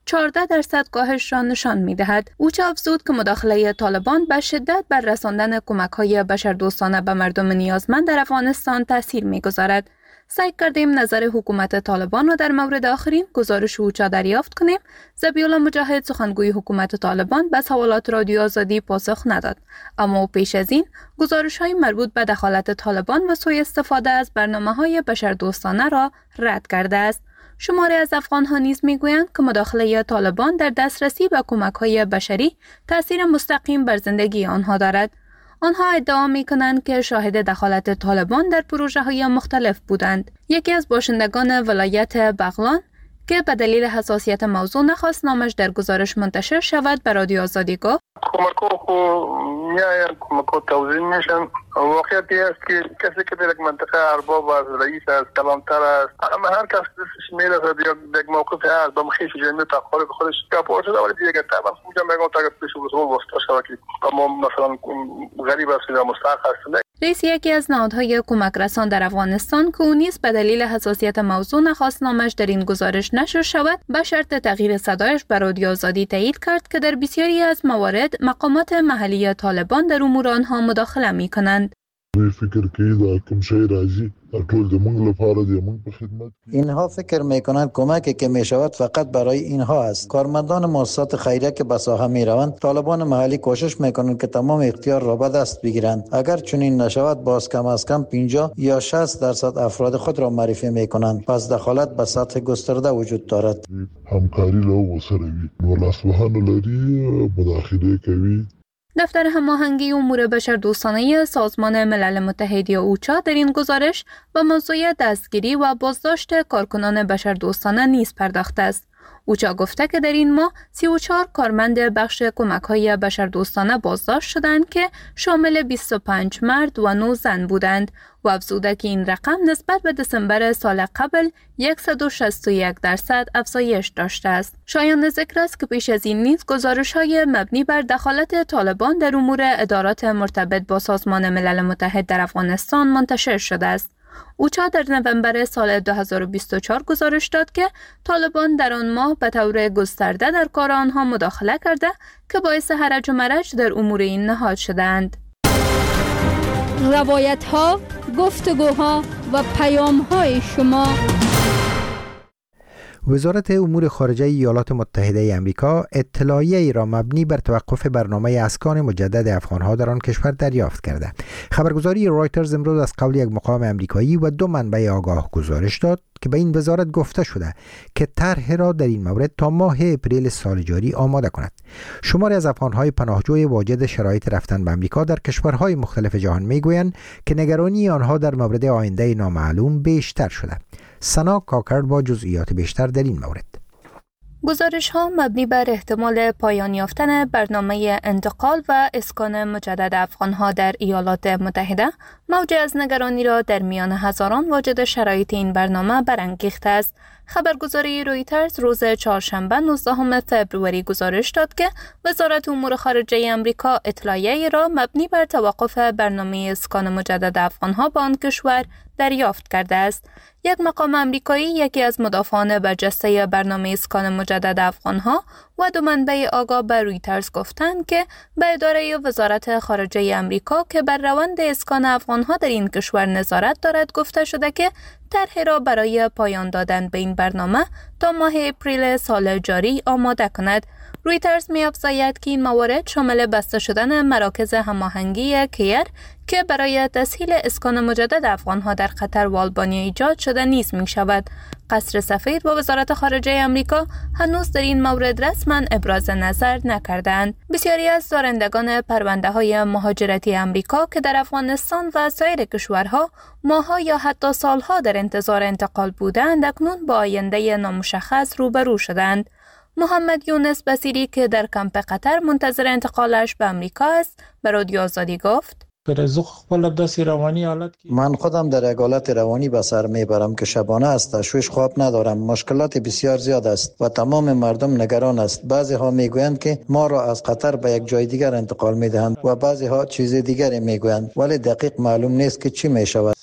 14% کاهش را نشان می‌دهد. اوچا افزود که مداخله طالبان به شدت بر رساندن کمک‌های بشردوستانه به مردم نیازمند در افغانستان تأثیر می‌گذارد. سعی کردیم نظر حکومت طالبان را در مورد آخرین گزارش اوچا دریافت کنیم. ذبیح‌الله مجاهد سخنگوی حکومت طالبان به سوالات رادیو آزادی پاسخ نداد، اما پیش از این گزارش‌های مربوط به دخالت طالبان و سوء استفاده از برنامه‌های بشردوستانه را رد کرده است. شماری از افغان‌ها نیز می‌گویند که مداخله طالبان در دسترسی به کمک‌های بشری تأثیر مستقیم بر زندگی آنها دارد. آنها ادعا می‌کنند که شاهد دخالت طالبان در پروژه‌های مختلف بودند. یکی از باشندگان ولایت بغلان که به دلیل حساسیت موضوع نخواست نامش در گزارش منتشر شود به رادیو آزادی گفت: کمک‌ها میاین، کمک‌ها توزیع میشن. واقعیتی است که کسی که در یک منطقه ارباب است، رئیس است، کلانتر است، اما هر کس دستش میرسد یا یک موقف هست با خیش جمعی تخارج خودش کپور شده، ولی دیگه طبعا اونجا میگن تا پیش وصول واسطه شود که تمام مثلا غریب است یا مستحق است. رئیس یکی از نهادهای کمک رسان در افغانستان که او نیز به دلیل حساسیت موضوع نخواست نامش در این گزارش نشر شود، به شرط تغییر صدایش به رادیو آزادی تایید کرد که در بسیاری از موارد مقامات محلی طالبان در امور آنها مداخله می‌کنند. اینها فکر میکنند کمکی که میشود فقط برای اینها است. کارمندان مؤسسات خیریه که به ساحه میروند، طالبان محلی کوشش میکنند که تمام اختیار را به دست بگیرند. اگر چنین نشود، باز کم از کم 50 یا 60% افراد خود را معرفی میکنند. پس دخالت به سطح گسترده وجود دارد. همکاری له وسروي ولاسوهانو لري مداخله کوي. دفتر هماهنگی امور بشردوستانه سازمان ملل متحد یا اوچا در این گزارش به موضوع دستگیری و بازداشت کارکنان بشردوستانه نیز پرداخته است. اوچا گفته که در این ماه 34 کارمند بخش کمک‌های بشردوستانه بازداشت شدند که شامل 25 مرد و 9 زن بودند و افزوده که این رقم نسبت به دسامبر سال قبل 161% افزایش داشته است. شایان ذکر است که پیش از این نیز گزارش‌های مبنی بر دخالت طالبان در امور ادارات مرتبط با سازمان ملل متحد در افغانستان منتشر شده است. اوچا در نوامبر سال 2024 گزارش داد که طالبان در آن ماه به طور گسترده در کار آنها مداخله کرده که باعث هرج و مرج در امور این نهاد شدند. روایت‌ها، گفتگوها و پیام‌های شما. وزارت امور خارجه ایالات متحده آمریکا اطلاعیه‌ای را مبنی بر توقف برنامه اسکان مجدد افغان‌ها در آن کشور دریافت کرده. خبرگزاری رایترز امروز از قول یک مقام آمریکایی و 2 منبع آگاه گزارش داد که به این وزارت گفته شده که طرح را در این مورد تا ماه اپریل سال جاری آماده کند. شماری از افغان‌های پناهجوی واجد شرایط رفتن به آمریکا در کشورهای مختلف جهان میگویند که نگرانی آنها در مورد آینده نامعلوم بیشتر شده. سنا کاکرد با جزئیات بیشتر در این مورد. گزارش ها مبنی بر احتمال پایان یافتن برنامه انتقال و اسکان مجدد افغان ها در ایالات متحده موج از نگرانی را در میان هزاران واجد شرایط این برنامه برانگیخته است. خبرگزاری رویترز روز چهارشنبه 19 فوریه گزارش داد که وزارت امور خارجه آمریکا اطلاعیه‌ای را مبنی بر توقف برنامه اسکان مجدد افغان‌ها به آن کشور دریافت کرده است. یک مقام آمریکایی یکی از مدافعان برجسته برنامه اسکان مجدد افغان‌ها و 2 منبع آگاه به رویترز گفتند که به اداره وزارت خارجه آمریکا که بر روند اسکان افغان‌ها در این کشور نظارت دارد گفته شده که طرح را برای پایان دادن به این برنامه تا ماه اپریل سال جاری آماده کند. رویترز می‌افزاید که این موارد شامل بسته شدن مراکز هماهنگی کیر که برای تسهیل اسکان مجدد افغان‌ها در قطر و آلبانیا ایجاد شده نیز می‌شود. قصر سفید و وزارت خارجه آمریکا هنوز در این مورد رسما ابراز نظر نکردند. بسیاری از دارندگان پرونده‌های مهاجرتی آمریکا که در افغانستان و سایر کشورها ماه‌ها یا حتی سالها در انتظار انتقال بودند، اکنون با آینده نامشخص روبرو شدند. محمد یونس بصیری که در کمپ قطر منتظر انتقالش به آمریکا است، به رادیو آزادی گفت: من خودم در یک حالت روانی به سر میبرم که شبانه از تشویش خواب ندارم. مشکلات بسیار زیاد است و تمام مردم نگران است. بعضی ها میگویند که ما را از قطر به یک جای دیگر انتقال میدهند و بعضی ها چیز دیگری میگویند، ولی دقیق معلوم نیست که چی میشود.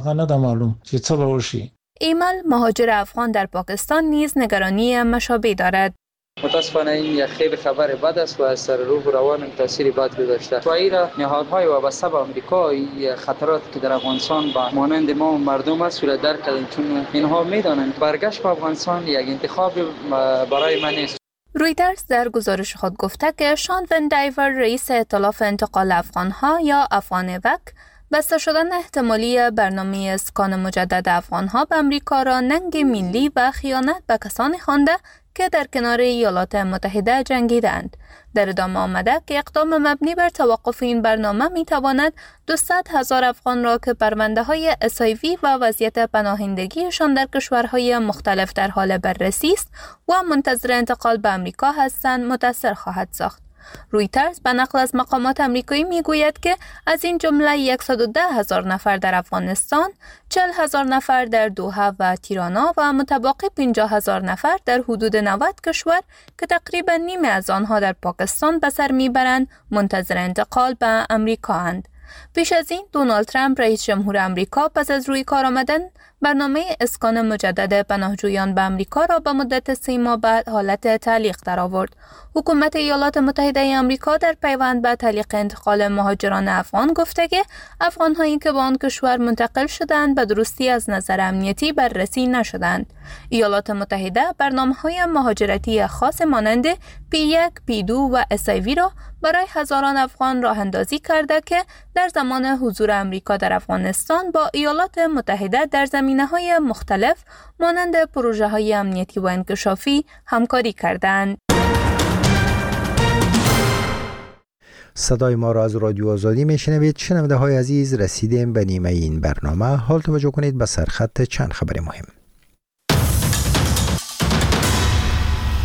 ایمل مهاجر افغان در پاکستان نیز نگرانی مشابه دارد. متاسفانه این یک خیلی خبر بد است و از سر روح و روان تاثیر بد گذاشته. و ایرا نهادهای وابسته به آمریکا این خطرات که در افغانستان با مانند ما و مردم است را درک کردن، چون اینها میدانند برگشت به افغانستان یک انتخاب برای من نیست. رویترز در گزارش خود گفته که شان ون دایور رئیس ائتلاف انتقال افغانها یا افغانوک بسته شدن احتمالی برنامه اسکان مجدد افغانها به آمریکا را ننگ ملی و خیانت به کسانی خوانده که در کنار ایالات متحده جنگیدند. در ادامه آمده که اقدام مبنی بر توقف این برنامه میتواند 200,000 افغان را که پرونده های SIV و وضعیت پناهندگیشان در کشورهای مختلف در حال بررسی است و منتظر انتقال به آمریکا هستند متاثر خواهد ساخت. رویترز به نقل از مقامات آمریکایی میگوید که از این جمله 110,000 نفر در افغانستان، 40,000 نفر در دوحه و تیرانا و متبقی 50,000 نفر در حدود 90 کشور که تقریبا نیمه از آنها در پاکستان به سر میبرند منتظر انتقال به آمریکا اند. پیش از این دونالد ترامپ رئیس جمهور آمریکا پس از روی کار آمدن برنامه اسکان مجدد پناهجویان به آمریکا را به مدت 3 ماه بعد حالت تعلیق درآورد. حکومت ایالات متحده آمریکا در پیوند به تعلیق انتقال مهاجران افغان گفته که افغان‌هایی که به آن کشور منتقل شدند به درستی از نظر امنیتی بررسی نشدند. ایالات متحده برنامه‌های مهاجرتی خاص مانند P1, P2 و SIV را برای هزاران افغان راه اندازی کرده که در زمان حضور آمریکا در افغانستان با ایالات متحده در زمینه‌های مختلف مانند پروژه‌های امنیتی و انکشافی همکاری کردند. صدای ما را از رادیو آزادی میشنوید. شنونده های عزیز، رسیدیم به نیمه این برنامه. حال توجه کنید به سرخط چند خبر مهم.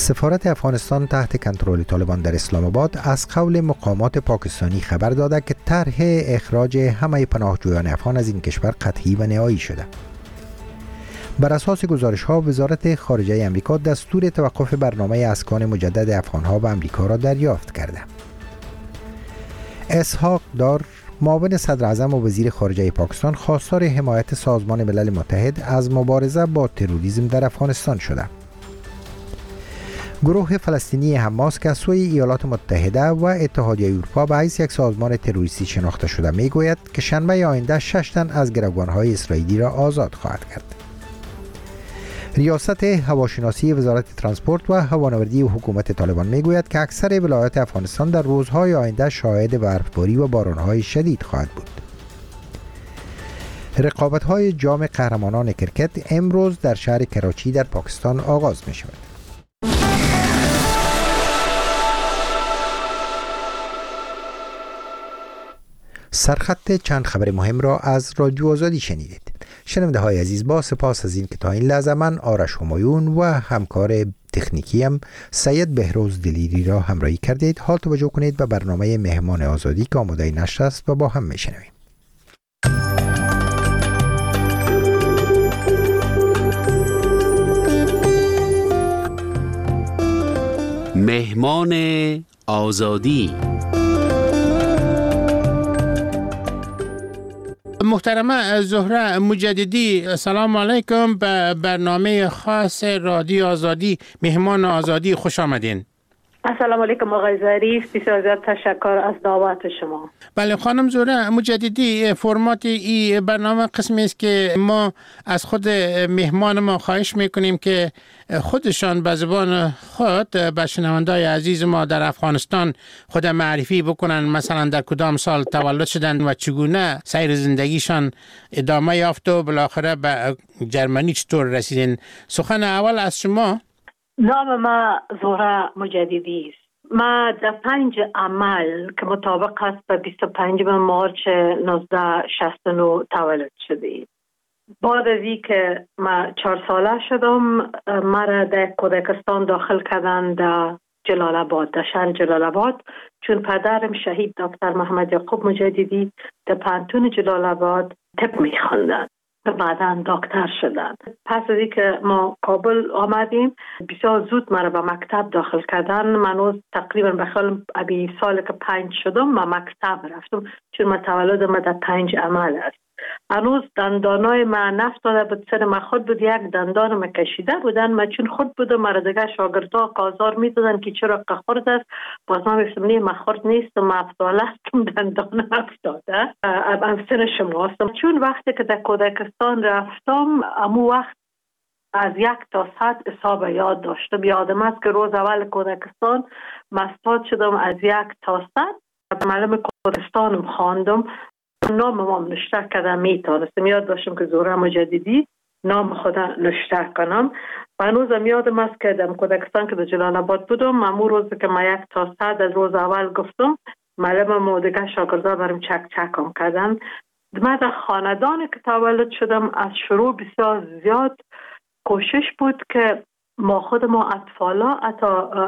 سفارت افغانستان تحت کنترل طالبان در اسلام آباد از قول مقامات پاکستانی خبر داده که طرح اخراج همه پناهجویان افغان از این کشور قطعی و نهایی شده. بر اساس گزارش ها وزارت خارجه امریکا دستور توقف برنامه اسکان مجدد افغان ها به امریکا را دریافت کرده. اسحاق دار معاون صدر اعظم و وزیر خارجه پاکستان خواستار حمایت سازمان ملل متحد از مبارزه با تروریسم در افغانستان شده. گروه فلسطینی حماس که سوی ایالات متحده و اتحادیه اروپا به حیث یک سازمان تروریستی شناخته شده میگوید که شنبه آینده 6 تن از گروگان‌های اسرائیلی را آزاد خواهد کرد. ریاست هواشناسی وزارت ترانسپورت و هوانوردی و حکومت طالبان میگوید که اکثر ولایات افغانستان در روزهای آینده شاهد برفباری و بارانهای شدید خواهد بود. رقابت‌های جام قهرمانان کرکت امروز در شهر کراچی در پاکستان آغاز می شود. سرخط چند خبر مهم را از رادیو آزادی شنیدید. شنونده های عزیز، با سپاس از این که تا این لحظه من آرش همایون و همکار تکنیکیم سید بهروز دلیری را همراهی کردید. حال توجه کنید به برنامه مهمان آزادی که آماده نشر است و با هم میشنویم. مهمان آزادی. محترمه زهره مجددی، سلام علیکم. به برنامه خاص رادیو آزادی مهمان آزادی خوش آمدین. السلام علیکم آقای ظریف، بسیار زیاد تشکر از دعوت شما. بله خانم زهره مجددی، فرمات این برنامه قسمی است که ما از خود مهمان ما خواهش میکنیم که خودشان به زبان خود به شنوندای عزیز ما در افغانستان خود معرفی بکنن، مثلا در کدام سال تولد شدن و چگونه سیر زندگیشان ادامه یافت و بالاخره به جرمنی چطور رسیدن. سخن اول از شما. نام ما زهره مجددی است. ما در 5 عمل که مطابق است به 25 مارچ 1969 تولد شدیم. بعد از این که ما 4 ساله شدم، مرا در کودکستان داخل کردن در جلال آباد، در شهر جلال آباد، چون پدرم شهید دکتر محمد یعقوب مجددی در پانتون جلال آباد طب می‌خواندند و بعداً دکتر شدند. پس از اینکه ما کابل آمدیم، بسیار زود مرا به مکتب داخل کردن. من تقریبا بخیال ابی سال که 5 شدم ما مکتب رفتم، چون ما تولدم در 5 عمل است. هنوز دندانای من نفتاده بود، سر من خود بود، یک دندان من کشیده بودن. من چون خود بودم، مرا دیگه شاگردها کازار میدادن که چرا خورد است. باز من گفتم نه، من خورد نیست، من افتاده هستم، دندان افتاده. ام سن شما هستم. چون وقتی که در کودکستان رفتم، امو وقت از 1 تا 100 حساب یاد داشتم. یادم است که روز اول کودکستان مستاد شدم از 1 تا 100. معلم کودکستانم خواندم، نام ما نشته کردم، میتونستم یاد داشتم که زهره مجددی نام خدا نشته کنم. و هنوزم یادم است که در کودکستان که در جلال آباد بودم، امو روز که ما 1 تا 100 از روز اول گفتم، معلم دیگه شاگردا برام چکم کردن. من در خاندانی که تولد شدم، از شروع بسیار زیاد کوشش بود که ما خود ما اطفالا، حتی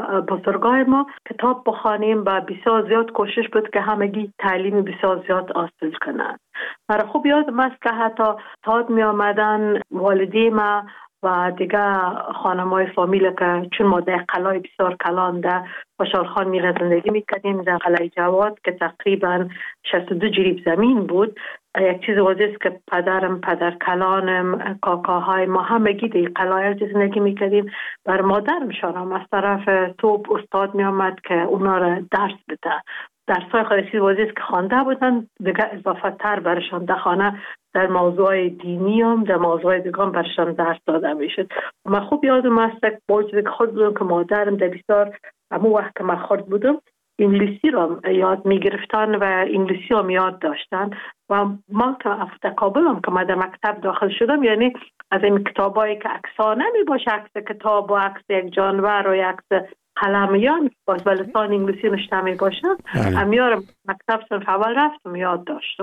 بزرگای ما کتاب بخوانیم و بسیار زیاد کوشش بود که همگی تعلیم بسیار زیاد حاصل کنند. مرا خوب یادم است که حتی تاد می آمدن والدی ما و دیگه خانمای فامیل که چون ما در قلعه بسیار کلان در خوشحال خان میره زندگی میکردیم، در قلعه جواد که تقریبا 62 جریب زمین بود. یک چیز واضح است که پدرم، پدر کلانم، کاکاهای ما همگی در قلعه زندگی میکردیم. بر مادرم شانم از طرف توپ استاد می آمد که اونا را درس بده. درسای خود چیز واضح است که خوانده بودن، دیگه اضافه تر برشان در خانه در موضوع دینی هم، در موضوع دیگه هم برشان درس داده میشد. من خوب یادم است که باید که خود بودم که مادرم در بسیار همون وقت که من خورد بودم انگلیسی را یاد میگرفتن و انگلیسی هم یاد داشتن. و ما که در کابل هم که من در مکتب داخل شدم، یعنی از این کتابایی که عکسانه می باشه، عکس کتاب و عکس یک جانور و عکس قلمیان باز به لسان انگلیسی نشته می باشن، امیار مکتب صنف اول رفتم یاد داشتم.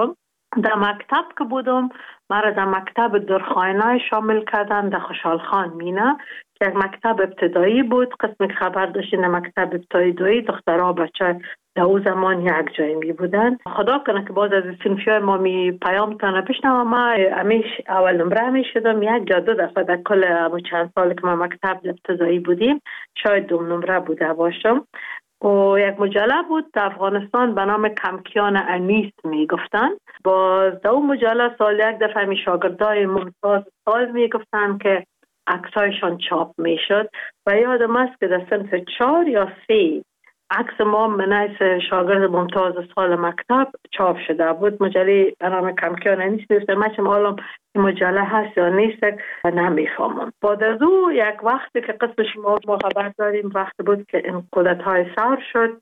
در مکتب که بودم مرا در مکتب درخواینای شامل کردن در خوشحال خان مینه که یک مکتب ابتدایی بود. قسم که خبر داشتین در مکتب ابتدایی دخترها بچه در او زمان یک جایی می بودن. خدا کنه که باز از سنفیای ما می پیام تانه پیشنم ما همیش اول نمره می شدم یک یا دو دفعه در کل چند سال که ما مکتب ابتدایی بودیم شاید دوم نمره بوده باشم. و یک مجله بود در افغانستان به نام کمکیان انیس می گفتن. باز در اون مجله سال یک دفعه می شاگردای ممتاز سال می گفتن که عکسایشان چاپ می شد و یادم است که در صنف 4 یا 3 عکس ما منیس شاگرد ممتاز سال مکتب چاپ شده بود. مجله به نام کمکیان انیس نیست. من چم عالم این مجله هست یا نیست نمیفهمم. بعد از او یک وقتی که قسم شما خبر داریم وقت بود که این کودتای سر شد.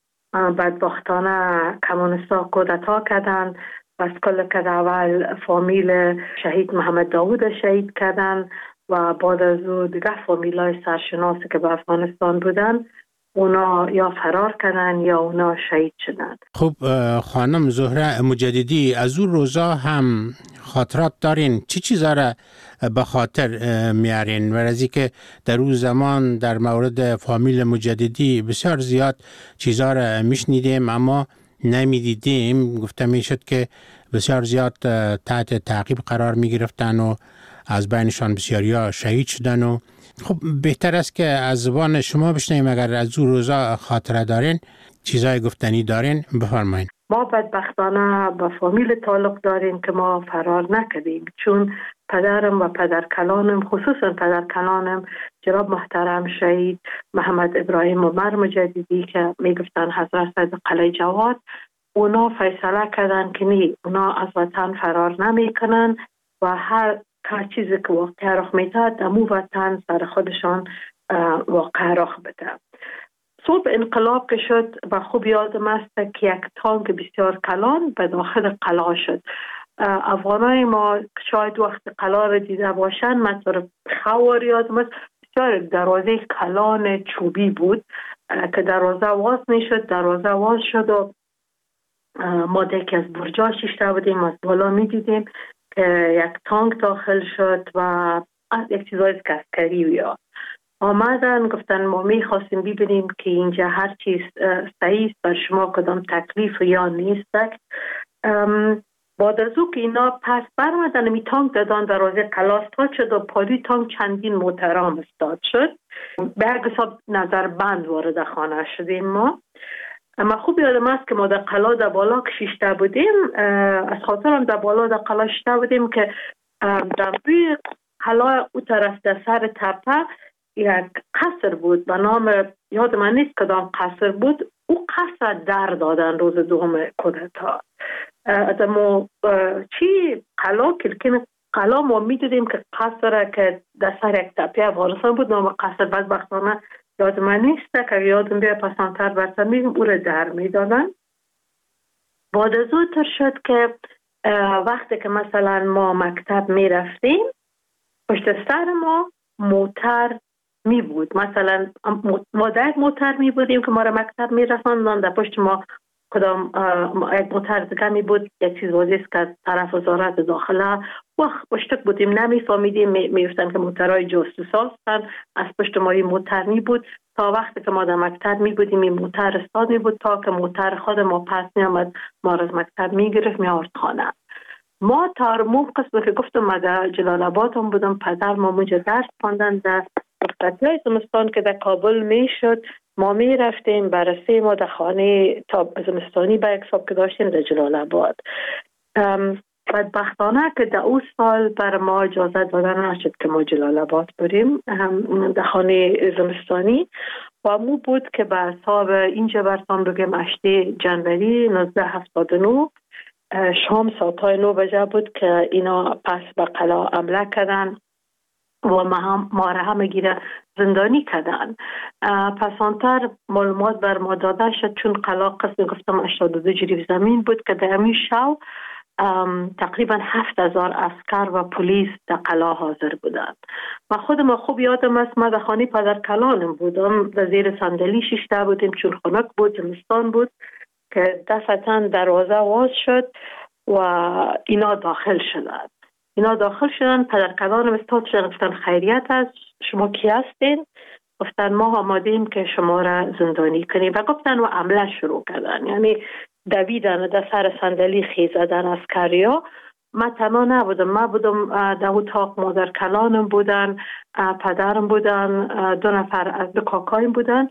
بدبختانه کمونیستا کودتا کردن و از کل که اول فامیل شهید محمد داوود شهید کردن و بعد از او دیگه فامیلای سرشناسی که به افغانستان بودن اونا یا فرار کردن یا اونا شهید شدن. خب خانم زهره مجددی از اون روزا هم خاطرات دارین؟ چی چیزا را به خاطر میارین؟ و از اینکه در اون زمان در مورد فامیل مجددی بسیار زیاد چیزا را میشنیدیم اما نمیدیدیم. گفته میشد که بسیار زیاد تحت تعقیب قرار میگرفتن و از بینشان بسیاریا شهید شدن. و خب بهتر است که از زبان شما بشنویم. اگر از اون روزا خاطره دارین، چیزای گفتنی دارین، بفرمایین. ما بدبختانه با فامیل تعلق داریم که ما فرار نکردیم، چون پدرم و پدرکلانم، خصوصا پدرکلانم جناب محترم شهید محمد ابراهیم عمر مجددی که میگفتن حضرت قلعه جواد، اونا فیصله کردن که نه، اونا از وطن فرار نمیکنن و هر چیزی که واقع رخ میده دمو وطن سر خودشان واقع رخ بده. صبح انقلاب که شد و خوب یادم است که یک تانک بسیار کلان به داخل قلعه شد. افغانای ما شاید وقت قلعه را دیده باشن، مثلا خوار یادم است بسیار دروازه کلان چوبی بود که دروازه واز میشد. دروازه واز شد و ما دیگه از برجا شیشته بودیم، از بالا میدیدیم که یک تانک داخل شد و یک چیزای عسکری یا آمدن گفتن ما میخواستیم ببینیم که اینجا هر چیز صحیح بر شما کدام تکلیف یا نیست. بعد از او که اینا پس برمدن می تانک دادن دروازه قلعه استاد شد و پاری تانک چندین محترم استاد شد. به یک حساب نظر بند وارد خانه شدیم ما. اما خوب یادم است که ما در قلعه در بالا کشیشته بودیم، از خاطرم در بالا در قلعه شده بودیم که در روی قلعه او طرف در سر تپه یک قصر بود به نام، یاد من نیست کدام قصر بود، او قصر در دادن روز دوم کودتا. ما چی قلعه کلکین قلعه ما میدیدیم که قصر که در سر یک تپه افغانستان بود، نام قصر بدبختانه یاد من نیست که یادم بیا پسانتر برسن میگم او را در میدادن. بعد از او تر شد که وقتی که مثلا ما مکتب میرفتیم پشت سر ما موتر می بود، مثلا ما در یک موتر می بودیم که ما را مکتب می رساندن، در پشت ما کدام یک موتر دیگه می بود، یک چیز واضح است که طرف وزارت داخله وقت پشتک بودیم نمیفهمیدیم، میفتن که موترهای جاسوسا هستن. از پشت ما این موتر می بود تا وقتی که ما در مکتب می بودیم این موتر استاد می بود تا که موتر خود ما پس می آمد ما را از مکتب می گرفت می آورد خانه. ما تارمون قسم که گفتم ما در جلال آباد هم بودم، پدر ما اونجا درس خواندن در رخصتی‌های زمستان که در کابل می شد ما می رفتیم بررسی ما در خانه تا زمستانی به یک حساب که داشتیم در جلال آباد. بدبختانه که در اون سال بر ما اجازه دادن نشد که ما جلال آباد بریم در خانه زمستانی و مو بود که به حساب اینجا برسان بگیم 8 جنوری 1979 شام ساعتهای 9 بجه بود که اینا پس به قلعه حمله کردن و ما را همه گیره زندانی کردن. پسانتر معلومات بر ما داده شد چون قلعه قسم گفتم 82 جریب زمین بود که در همین شو تقریبا 7000 عسکر و پلیس در قلعه حاضر بودند. و خود ما خوب یادم است ما در خانه پدرکلانم بودم، در زیر صندلی شیشته بودیم چون خنک بود، زمستان بود که دفعتاً دروازه واز شد و اینا داخل شدن. پدرکلانم استاد شدن، گفتن خیریت است، شما کی هستین؟ گفتن ما آمادیم که شما را زندانی کنیم و گفتن و عمله شروع کردن، یعنی دویدن در سر صندلی خیزدن عسکریا. ما تنها نبودم، ما بودم در اتاق، مادر کلانم بودن، پدرم بودن، 2 نفر از 2 کاکایم بودن،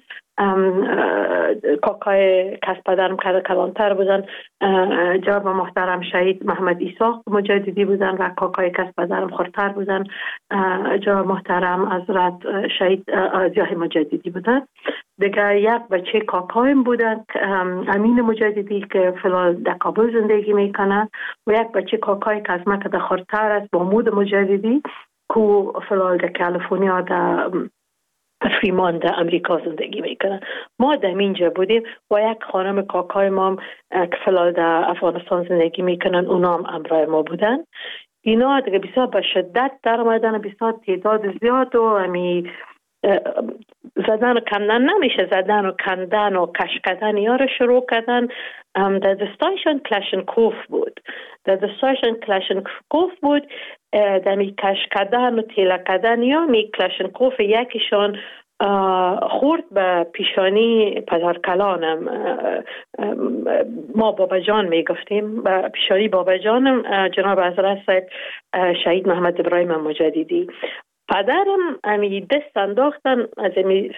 کاکای کس پدرم کلانتر بودن، جناب محترم شهید محمد ایساق مجددی بودن و کاکای کس پدرم خورتر بودن، جناب محترم حضرت شهید ضیاء مجددی بودن. دیگه یک بچه کاکایم بودن، امین مجددی که فلال در کابل زندگی میکنن، و یک بچه کاکای که از ما که در خورتر است، محمود مجددی که فلال در کالیفرنیا در فریمان در امریکا زندگی میکنن. ما در اینجا بودیم و یک خانم کاکای ما که فلال در افغانستان زندگی میکنن، اونا هم همراه ما بودن. اینا دیگه بسیار به شدت در آمدن، بسیار تعداد زیاد و همی زدن و کندن نمیشه، زدن و کندن و کش کردن یا رو شروع کردن. در دستایشان کلاشنکوف بود، در می کش کردن و تیله کردن یا می کلاشنکوف یکیشان خورد به پیشانی پدرکلانم، ما بابا جان می گفتیم، به پیشانی بابا جانم جناب حضرت شهید محمد ابراهیم مجددی. پدرم امی دست انداختن از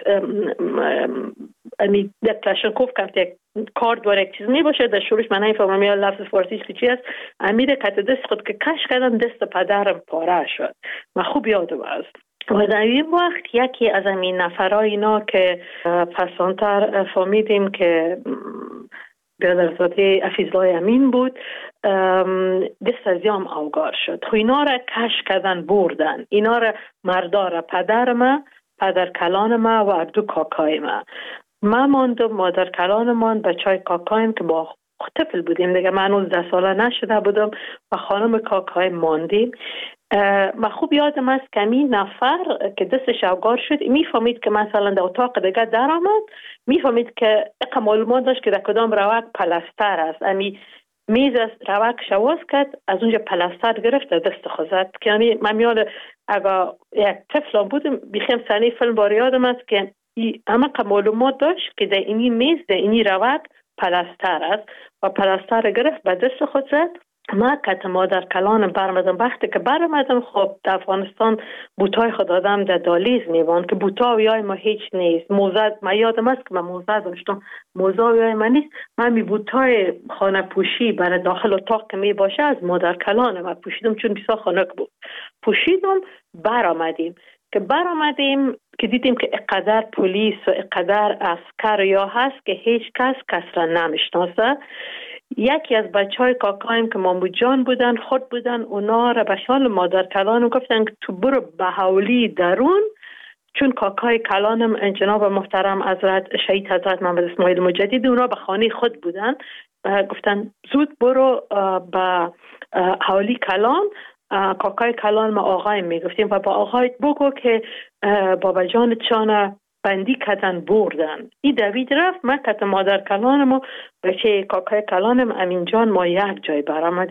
امی در کلاشنکوف که یک کارد و یک چیز می باشه، در شروعش من نمیفهمم یا لفظ فارسیش که چی است، امیر کت دست خود که کش کردن، دست پدرم پاره شد. من خوب یادم است. و در این وقت یکی از این نفرای اینا که پسانتر فهمیدیم که برادرزاده حفیظالله امین بود، دست از یام اوگار شد. خو اینا را کش کردن بردن، اینا را مردار، پدر ما، پدر کلان ما و 2 کاکای ما ماندم، مادر کلان مان، بچای کاکایم که با طفل بودیم دیگه، من 19 ساله نشده بودم و خانم کاکای ماندیم. من خوب یادم است که این نفر که دستش اوگار شد میفهمید که مثلا در اتاق دیگه در آمد، میفهمید که اقا معلومات داشت که در کدام روک پلستر است، امی میز روک شواز کرد، از اونجا پلستر گرفت در دست خوزد. که یعنی من میاد اگه یک طفل بودم بیخیم سنه فیلم بار یادم است که همه معلومات داشت که در اینی میز، در اینی روک پلستر است و پلستر گرفت به دست خود زد. ما که مادر کلانم برمدم، وقتی که برمدم خب در افغانستان بوتای خود آدم در دالیز میوان که بوتاویای ما هیچ نیست، موزه ما یادم است که من موزه داشتم، موزاویای ما نیست. من می بوتای خانه پوشی برای داخل اتاق که می باشه از مادر کلانم من پوشیدم، چون بسیار خنک بود، پوشیدم. برآمدیم که دیدیم که اقدر پلیس و اقدر عسکر یا هست که هیچ کس را نمیشناسه. یکی از بچهای کاکایم که مامود جان بودن، خود بودن، اونا را به خیال مادر کلانم گفتن که تو برو به حولی درون، چون کاکای کلانم جناب محترم حضرت شهید حضرت محمد اسماعیل مجددی اونا به خانه خود بودن، گفتن زود برو به حولی کلان. کاکای کلان ما آقایم میگفتیم و با آقایت بگو که بابا جان چانه بندی کردن بردن. این دوید رفت، من کت مادر کلانم و بچه کاکای کلانم امین جان ما یک جای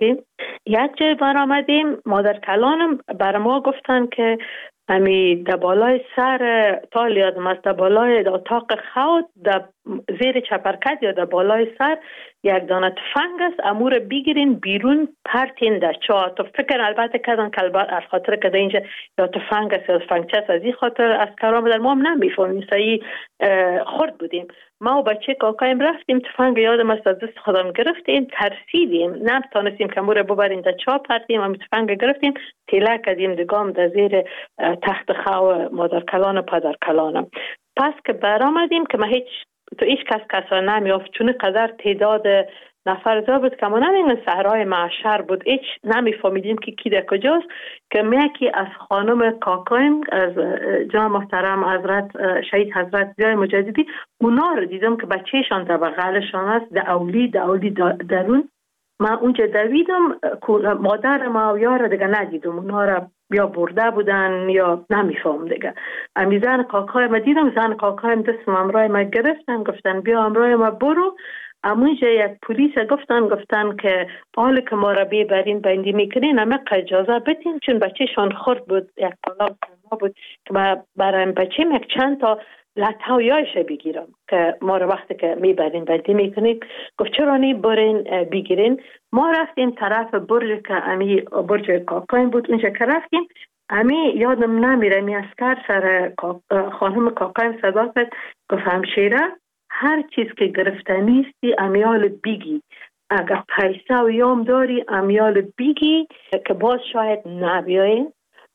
برآمدیم. مادر کلانم بر ما گفتن که امی دبالای سر تال یادم است، دبالای اتاق خواد در زیر چپرکت یا دبالای سر یک دانه تفنگ است، امور بگیرین بیرون پرتین در چاه. تو فکر البته کردن که از خاطر که اینجا یا تفنگ است یا تفنگچه است، از این خاطر از کرام در ما هم نمیفهمیم، سعی خورد بودیم. ما و بچه کاکایم رفتیم، تفنگ یادم است از دست خودم گرفتیم، ترسیدیم، نتانستیم که امور ببریم در چاه پرتیم، هم تفنگ گرفتیم، تیله کردیم دگام در زیر تخت خو مادر کلان و پدر کلانم. پس که برآمدیم که ما هیچ کس را نمیافت، چون قدر تعداد نفر زیاد بود که ما نمیدونیم صحرای معشر بود، هیچ نمیفهمیدیم که کی در کجاست. که یکی از خانم کاکایم از جناب محترم حضرت شهید حضرت ضیاء مجددی، اونا رو دیدم که بچهشان در بغلشان است، در اولی درون. من اونجا دویدم، مادر ما و یار دیگه ندیدم، اونا را یا برده بودن یا نمیفهم دیگه. امی زن کاکای ما دیدم، زن کاکایم دست همراه ما گرفتن، گفتن بیا همراه ما برو امونجا یک پلیس گفتن که حال که ما را ببرین بندی میکنین اما اجازه بدین، چون بچهشان خورد بود، یک طلاق ما بود که ما برای بچه یک چند تا لطه و یایش بگیرم که ما را وقتی که میبرین بندی میکنین. گفت چرا نی برین بگیرین. ما رفتیم طرف برج که امی برج کاکایم بود. اونجا که رفتیم امی یادم نمیره می اسکر سر خانم کاکایم صدا کرد، گفت همشیره هر چیز که گرفته نیستی امیال بیگی، اگر پیسه و یام داری امیال بیگی که باز شاید نبیاین.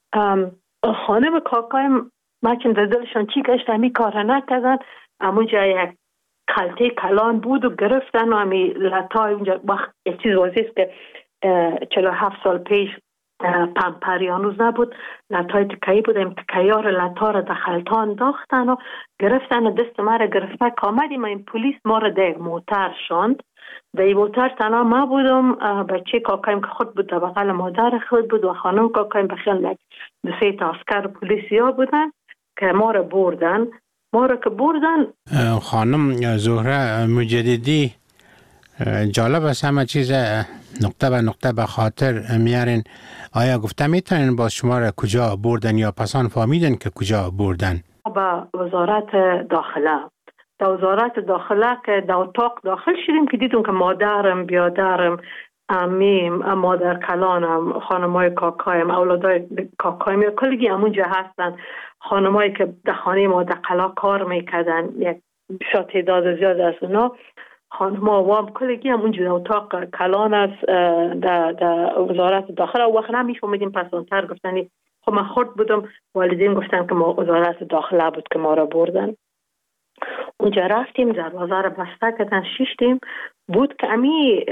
خانم کاکایم مچن در دلشان چی گشت امی کار نکردن. امونجا یک کلته کلان بود و گرفتن و امی لطای اونجا وقت یک چیز واضحیست که 47 سال پیش پمپریانوز نبود، لطای تکایی بود. این تکایار لطا را دخلتان داختن و گرفتن و دست ما را گرفته که آمدیم. این پولیس ما را در موتر شاند. در این موتر تنها ما بودم، بچه کاکایم که خود بود در بغل مادر خود بود و خانم کاکایم بخیل دو سه تا اسکر پولیسی ها بودن که ما را بردن. ما را که بردن خانم زهره مجددی، جالب است همه چیز نقطه به نقطه به خاطر میارین. آیا گفته میتونین با شما را کجا بردن یا پسان فهمیدن که کجا بردن؟ با وزارت داخله. در وزارت داخله که در اتاق داخل شدیم که دیدیم که مادرم، بیادرم، امیم، مادر کلانم، خانمای کاکایم، اولادای کاکایم یا کلگی همونجا هستن. خانمایی که در خانه ما در قلا کار میکردن، یک بسیار تعداد زیاد از اونا خانم‌ها وام کلگی هم اونجا در اتاق کلان است در وزارت داخل. و وقت نمیفهمیدیم پسانتر گفتنی خب من خورد بودم، والدین گفتن که ما وزارت داخله بود که ما را بردن. اونجا رفتیم، دروازه را بسته کردن، شیشتیم. بود که امی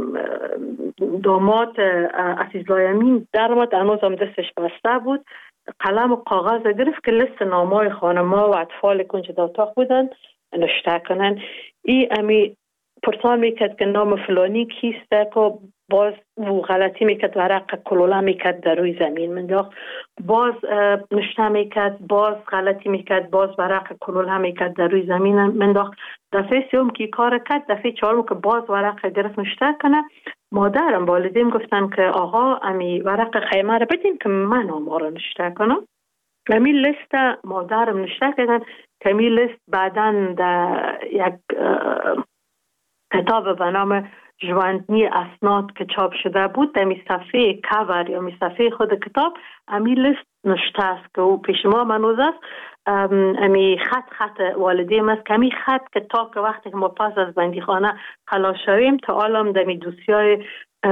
داماد عزیزالله امین در آمد، هنوز هم دستش بسته بود، قلم و کاغذ گرفت که لیست نامای خانم‌ها و اطفال که اونجا در اتاق بودن نوشته کنن. ای امی پرسان میکرد که نام فلانی کیسته که باز و غلطی میکرد، ورق کلوله میکرد در روی زمین منداخت، باز نشته میکرد، باز غلطی میکرد، باز ورق کلوله میکرد در روی زمین منداخت. دفعه سوم که کار کرد، دفعه چهارم که باز ورق گرفت نشته کنه. مادرم والدین گفتن که آقا امی ورق خیمه رو بدین که من ما رو نشته کنم. امی لیست مادرم نشته کردن که امی لیست بعدن در یک کتاب به نام ژواندنی اسناد که چاپ شده بود، در می صفحه کاور یا می صفحه خود کتاب امی لیست نشته است که او پیش ما منوز است. امی خط والدیم است که امی خط که تا که وقتی که ما پس از بندیخانه خلاص شویم تا عالم در می دوسیای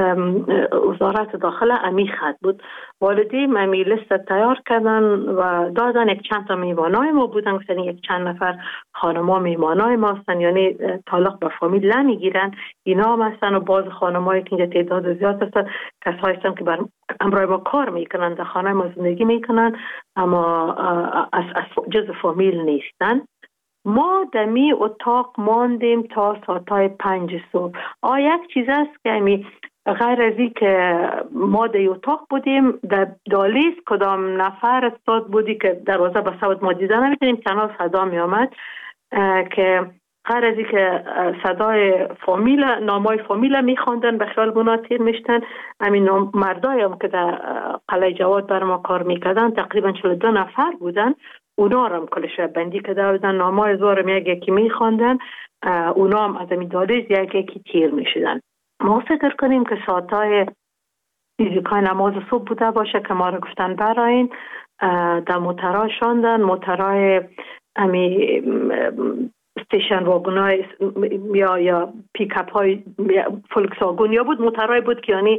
وزارت داخله امی خط بود. والدیم امی لیست تیار کردن و دادن. یک چند تا میوانای ما بودن، مثلا یک چند نفر خانما میوانای ما هستن، یعنی تعلق به فامیل نمیگیرن، اینا هم هستن. و باز خانمایی که اینجا تعداد زیاد هستن کسایی هستن که بر امرای ما کار میکنن، در خانه ما زندگی میکنن اما از جز فامیل نیستن. ما دمی اتاق ماندیم تا ساعتای 5 صبح. یک چیز است که امی غیر از این که ما در اتاق بودیم، در دالیز کدام نفر استاد بودی که دروازه بسته بود ما دیده نمیتونیم، تنها صدا می آمد که غیر از این که صدای فامیل، نامای فامیل می خواندن به خیال گناه تیر میشتن. همین مردای هم که در قلعه جواد بر ما کار میکردن تقریبا 42 نفر بودن، اونا هم کلش بندی کده بودن، نامای زورم یکی می خواندن، اونا هم از این دالیز یکی تیر میشدن. ما فکر کنیم که ساعتای فیزیکای نماز صبح بوده باشه که ما رو گفتن براین. در موترها شاندن، موترهای امی استیشن واگونای یا پیکاپ های فولکس واگون یا بود، موترهای بود که یعنی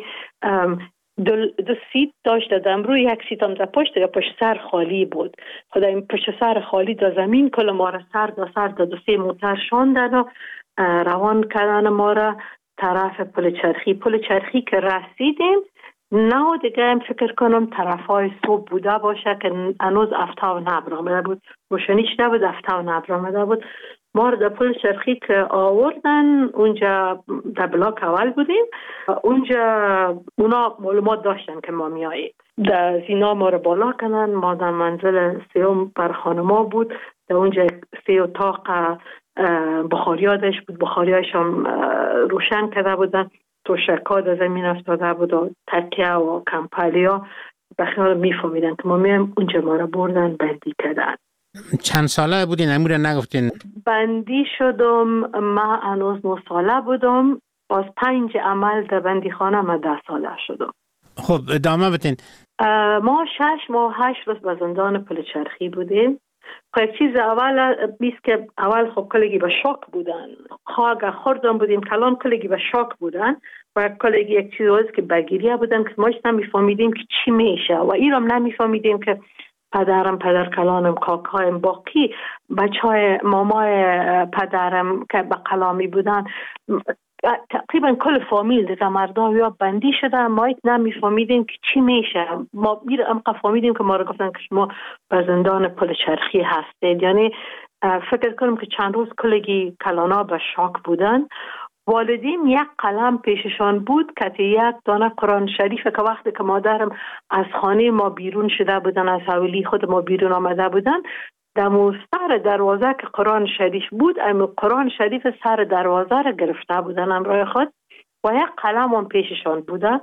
دو سیت داشت، دادم روی یک سیت هم در پشت یا پشت سر خالی بود. خدا این پشت سر خالی در زمین کل ما را سر دو سه موتر شاندن و روان کردن ما را طرف پل چرخی که رسیدیم. نه دیگه هم فکر کنم طرفای صبح بوده باشه که هنوز افتا و نبر آمده بود، روشنی شده بود، افتا و نبر آمده بود. ما در پل چرخی که آوردن اونجا در بلاک اول بودیم، اونجا اونا معلومات داشتن که ما میاییم. در زینا ما رو بالا کنن. ما در منزل سیوم بر خانما بود، در اونجا 3 اتاق بخاریادش بود، بخاریاش هم روشن کرده بودن، توشکات از زمین افتاده بود و تکیه و کمپالیا بخیال میفهمیدن که ما میم اونجا ما را بردن بندی کردن. چند ساله بودین؟ امور نگفتین. بندی شدم ما هنوز 9 ساله بودم، از 5 عمل در بندی خانه ما 10 ساله شدم. خب ادامه بدین. ما 6 ماه 8 روز به زندان پلچرخی بودیم. خب چیز اول بیست که اول خب کلگی به شاک بودن، خواهد خوردم بودیم کلان کلگی به شاک بودن و کلگی یک چیز روز که بگیریه بودن که ما نمیفهمیدیم که چی میشه و ایرام نمیفهمیدیم که پدرم، پدر کلانم، کاکایم، باقی بچه های مامای پدرم که به کلامی بودن، تقریبا کل فامیل دیگه مردم یا بندی شده، ما نمیفهمیدیم که چی میشه. ما میرم فهمیدیم که ما رو گفتن که شما به زندان پلچرخی هستید. یعنی فکر کنم که چند روز کلگی کلانا به شاک بودن. والدین یک قلم پیششان بود که یک دانه قرآن شریف که وقتی که مادرم از خانه ما بیرون شده بودن، از حویلی خود ما بیرون آمده بودن، دمو سر دروازه که قرآن شریف بود، اما قرآن شریف سر دروازه را گرفته بودن امرای خود و یک قلم هم پیششان بوده.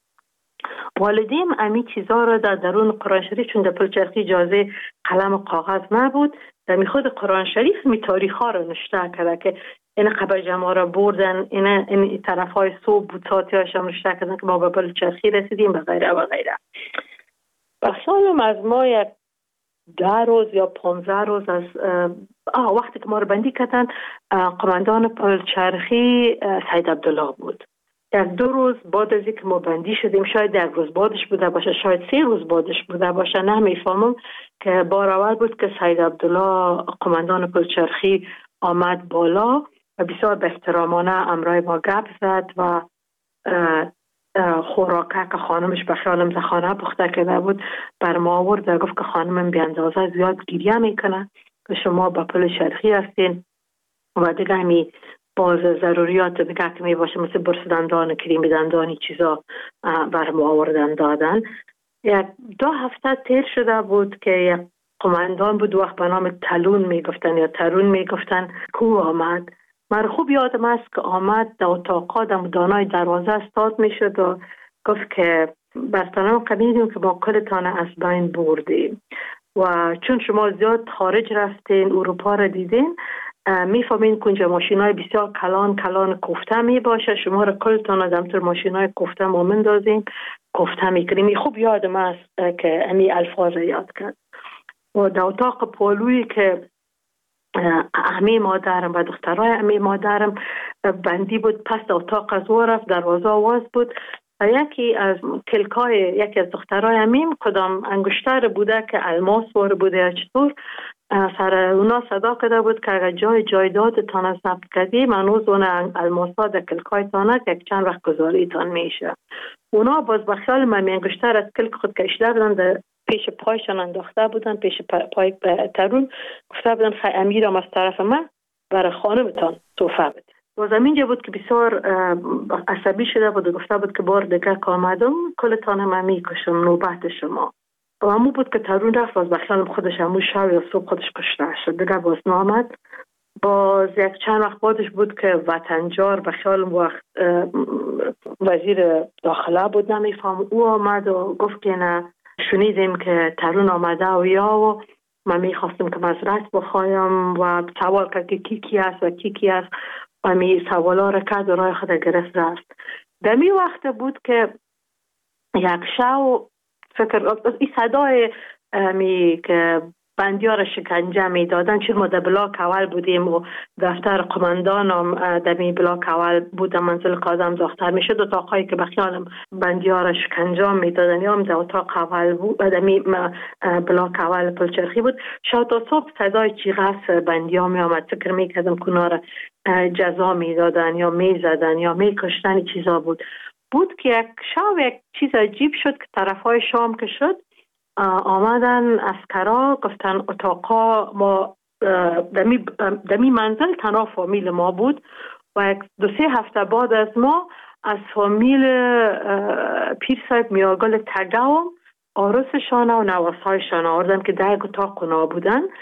والدین امی چیزا را در درون قرآن شریف، چون در پلچرخی اجازه قلم و کاغذ نبود، در خود قرآن شریف می تاریخ ها را نشته کرده که این قبر ما را بردن، این طرف های صبح بود، ساعتی هاشم نشته کردن که ما به پلچرخی رسیدیم و غیره و غیره. بخیالم از ما یک 10 روز یا 15 روز از وقتی که ما رو بندی کردن، قماندان پلچرخی سید عبدالله بود. 1-2 روز بعد از اینکه ما بندی شدیم، شاید 1 روز بعدش بوده باشه، شاید 3 روز بعدش بوده باشه، نمیفهمم، که بار اول بود که سید عبدالله قماندان پلچرخی آمد بالا و بسیار به احترامانه امرای ما گپ زد و خوراکه که خانمش به خیالم در خانه پخته کرده بود بر ما آورد و گفت که خانمم بی اندازه زیاد گریه میکنه که شما با پلچرخی هستین و دیگه همی باز ضروریات دیگه که می باشه مثل برس دندان، کریم دندانی چیزا بر ما آوردن دادن. 1-2 هفته تیر شده بود که یک قماندان بود، وقت به نام تلون میگفتن یا ترون میگفتن، کو آمد. من خوب یادم است که آمد در اتاقا در دانای دروازه استاد میشد و گفت که بستانم قبیدیم که با کلتان از بین بردیم و چون شما زیاد خارج رفتین، اروپا را دیدین، میفهمین که اونجا ماشینای بسیار کلان کوفته می باشه، شما را کلتان از همطور ماشینای کوفته ما مندازیم، کوفته میکنیم. خوب یادم است که امی الفاظ یاد کرد. و در اتاق پالویی که امی مادرم و دخترای امی مادرم بندی بود، پس اتاق از او رفت، دروازه آواز بود و یکی از کلکای یکی از دخترای امیم کدام انگشتر بوده که الماس وار بوده یا چطور، سر اونا صدا کرده بود که اگر جایداد تان از ضبط کردی منوز اون الماسا در کلکای تانه که یک چند وقت گذاری تان میشه. اونا باز بخیال من انگشتر از کلک خود کشیده بودن، در پیش پایشان انداخته بودن، پیش پای ترون گفته بودن خیلی امیرم از طرف من برای خانمتان توفه بده. باز اینجا بود که بسیار عصبی شده بود و گفته بود که بار دیگه که آمدم کلتان هم میکشم، نوبت شما. و همون بود که ترون رفت، باز بخیالم خودش همون شب یا صبح خودش کشته شد، دیگه باز نامد. باز یک چند وقت بعدش بود که وطنجار بخیالم وقت وزیر داخله بود، نمیفهم، او آمد و گفت که نه شنیدیم که ترون آمده و یا و من میخواستم که مزرعت بخوایم و سوال کرد که کی است و کی است و می سوالا را کرد و رای خود گرفت رفت. در می وقت بود که یک شو فکر این صدای می که بندیار را شکنجه می دادن، چون ما در بلاک اول بودیم و دفتر قماندان هم در می بلاک اول بود، منزل قاضم داختر می شد، اتاقایی که بخیالم بندیار را شکنجه می دادن یا هم در اتاق اول بود، در می بلاک اول پلچرخی بود. شاید تا صبح صدای چیغس بندیار می آمد، فکر می کردم که اونا را جزا می دادن یا می زدن یا می کشتن چیزا بود که یک شب یک چیز عجیب شد که طرفای شام که شد آمدن اسکرا گفتن اتاقا ما دمی منزل تنها فامیل ما بود و 2-3 هفته بعد از ما از فامیل پیر صاحب میاگل تگاو آرسشان و نواسایشان آوردن که در اتاق اونا بودن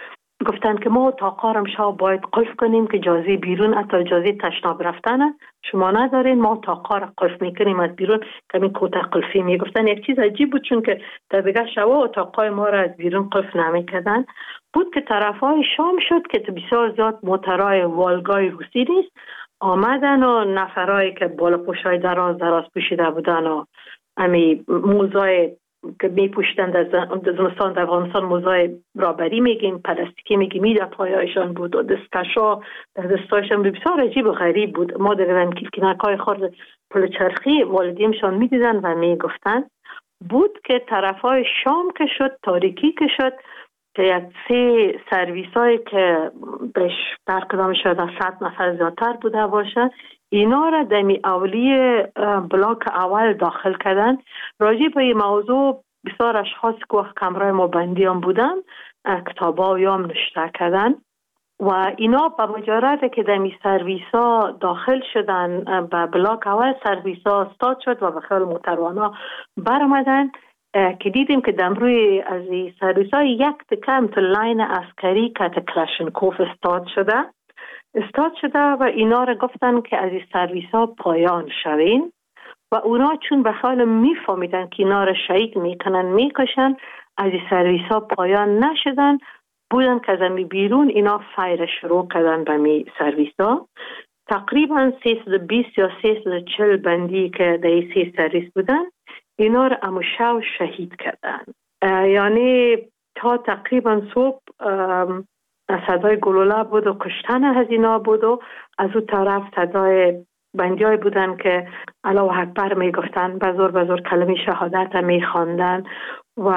گفتن که ما اتاقا رو شب باید قفل کنیم که اجازه بیرون، حتی اجازه تشناب رفتن شما ندارین، ما اتاقا رو قفل میکنیم از بیرون، کمی کوته قلفی. میگفتن یک چیز عجیب بود، چون که در دیگه شبا اتاقای ما رو از بیرون قفل نمیکردن. بود که طرفای شام شد که بسیار زیاد موترهای والگای روسی نیست آمدن و نفرایی که بالا پوشای دراز پوشیده بودن و امی موزای که می پوشتند از زمستان در افغانستان، موزای رابری میگیم، پلاستیکی میگیم، در پایایشان بود و دستکشا در دستایشان بسیار عجیب و غریب بود. ما در کلینکای خورد پل چرخی والدینشان میدیدن و میگفتن. بود که طرفای شام که شد، تاریکی که شد، که یک 3 سرویس هایی که بهش در کدام شاید 100 نفر زیادتر بوده باشه، اینا را دمی اولی بلاک اول داخل کردن. راجع به این موضوع بسیار اشخاص که وقت کمرای ما بندی هم بودن کتابا یا هم نشته کردن و اینا به مجرد که دمی سرویس ها داخل شدن به بلاک اول، سرویس ها استاد شد و به خیال محترمانا برامدن که دیدیم که دمروی از این سرویس ها یک تکم تو لاین عسکری که کلاشنکوف استاد شده و اینا را گفتن که از این سرویس ها پایان شوین و اونا چون به خیال میفهمیدن که اینا را شهید میکنن میکشن، از این سرویس ها پایان نشدن. بودن که از امی بیرون اینا فایر شروع کردن به می سرویس ها. تقریبا 320 یا 340 بندی که در این 3 سرویس بودن اینا را اموشو شهید کردن. یعنی تا تقریبا صبح صدای گلوله بود و کشتن از اینا بود و از اون طرف صدای بندی های بودن که الله اکبر می گفتن، بزرگ کلمه شهادت می خواندن و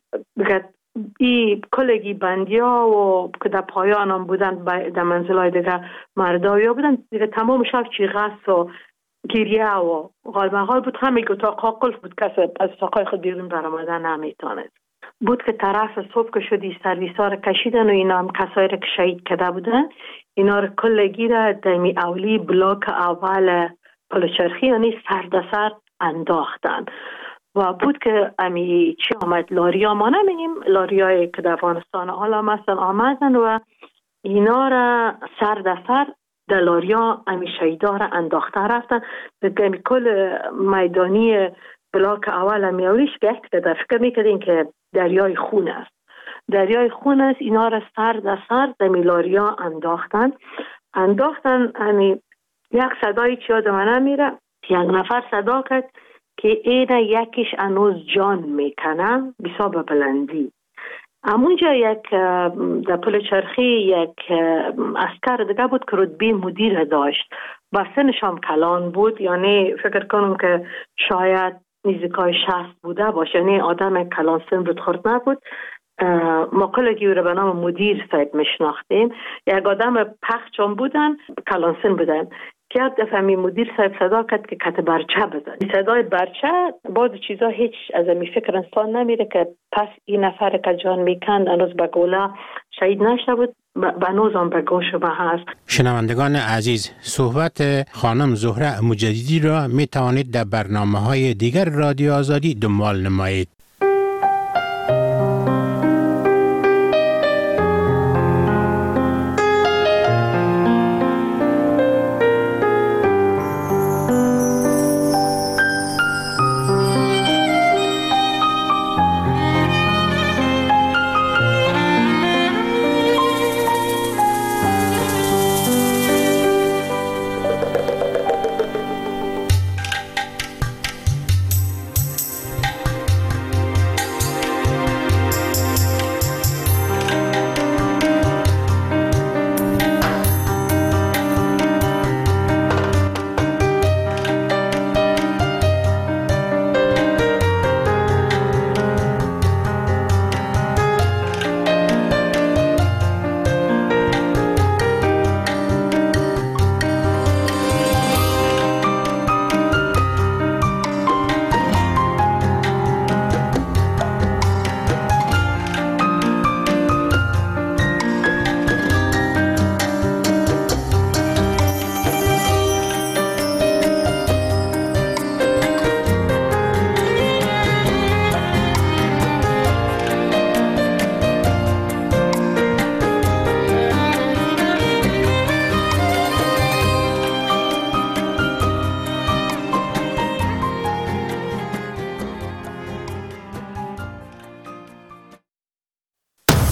این کلگی بندی ها و که در پایان هم بودن در منزل های دیگه مردایی ها بودن دیگه. تمام شب چیغس و گریه و غالمغال بود. همه اتاقها قلف بود، کسی از اتاقهای خود بیرون برآمدن نمیتونست. بود که طرف صبح که شدی سرویس ها را کشیدن و اینا هم کسایی را که شهید کرده بودن اینا را کلگی را دمی اولی بلاک اول پلچرخی یعنی سر انداختن و بود که امی چی آمد لاریا، ما نمینیم لاریایی که در افغانستان حالا مثلا آمدن و اینا را سر در لاریا امی شهیدا را انداخته رفتن. دمی کل میدانی بلاک اول امی اولیش که یک در فکر میکردین که دریای خون است. اینا را سر در لاریا انداختن. امی یک صدایی چی آدم نمیره، یک نفر صدا کرد که اینه یکیش انوز جان میکنه بسا به بلندی. همونجا یک در پل چرخی یک اسکر دیگه بود که رتبه مدیر داشت و سنش هم کلان بود، یعنی فکر کنم که شاید نزدیکای 60 بوده باشه، یعنی آدم کلان سن رود خورد نبود. ما کلگی رو به نام مدیر صاحب میشناختیم. یک آدم پخچ هم بودن، کلان سن بودن که یک دفعه مدیر صاحب صدا کرد که کت برچه بزن. صدای برچه بعد چیزا هیچ از می فکر انسان نمیره که پس این نفر که جان میکند انوز به گوله شهید نشده بود، بنوز هم به گوش به هست. شنوندگان عزیز، صحبت خانم زهره مجددی را می توانید در برنامه‌های دیگر رادیو آزادی دنبال نمایید.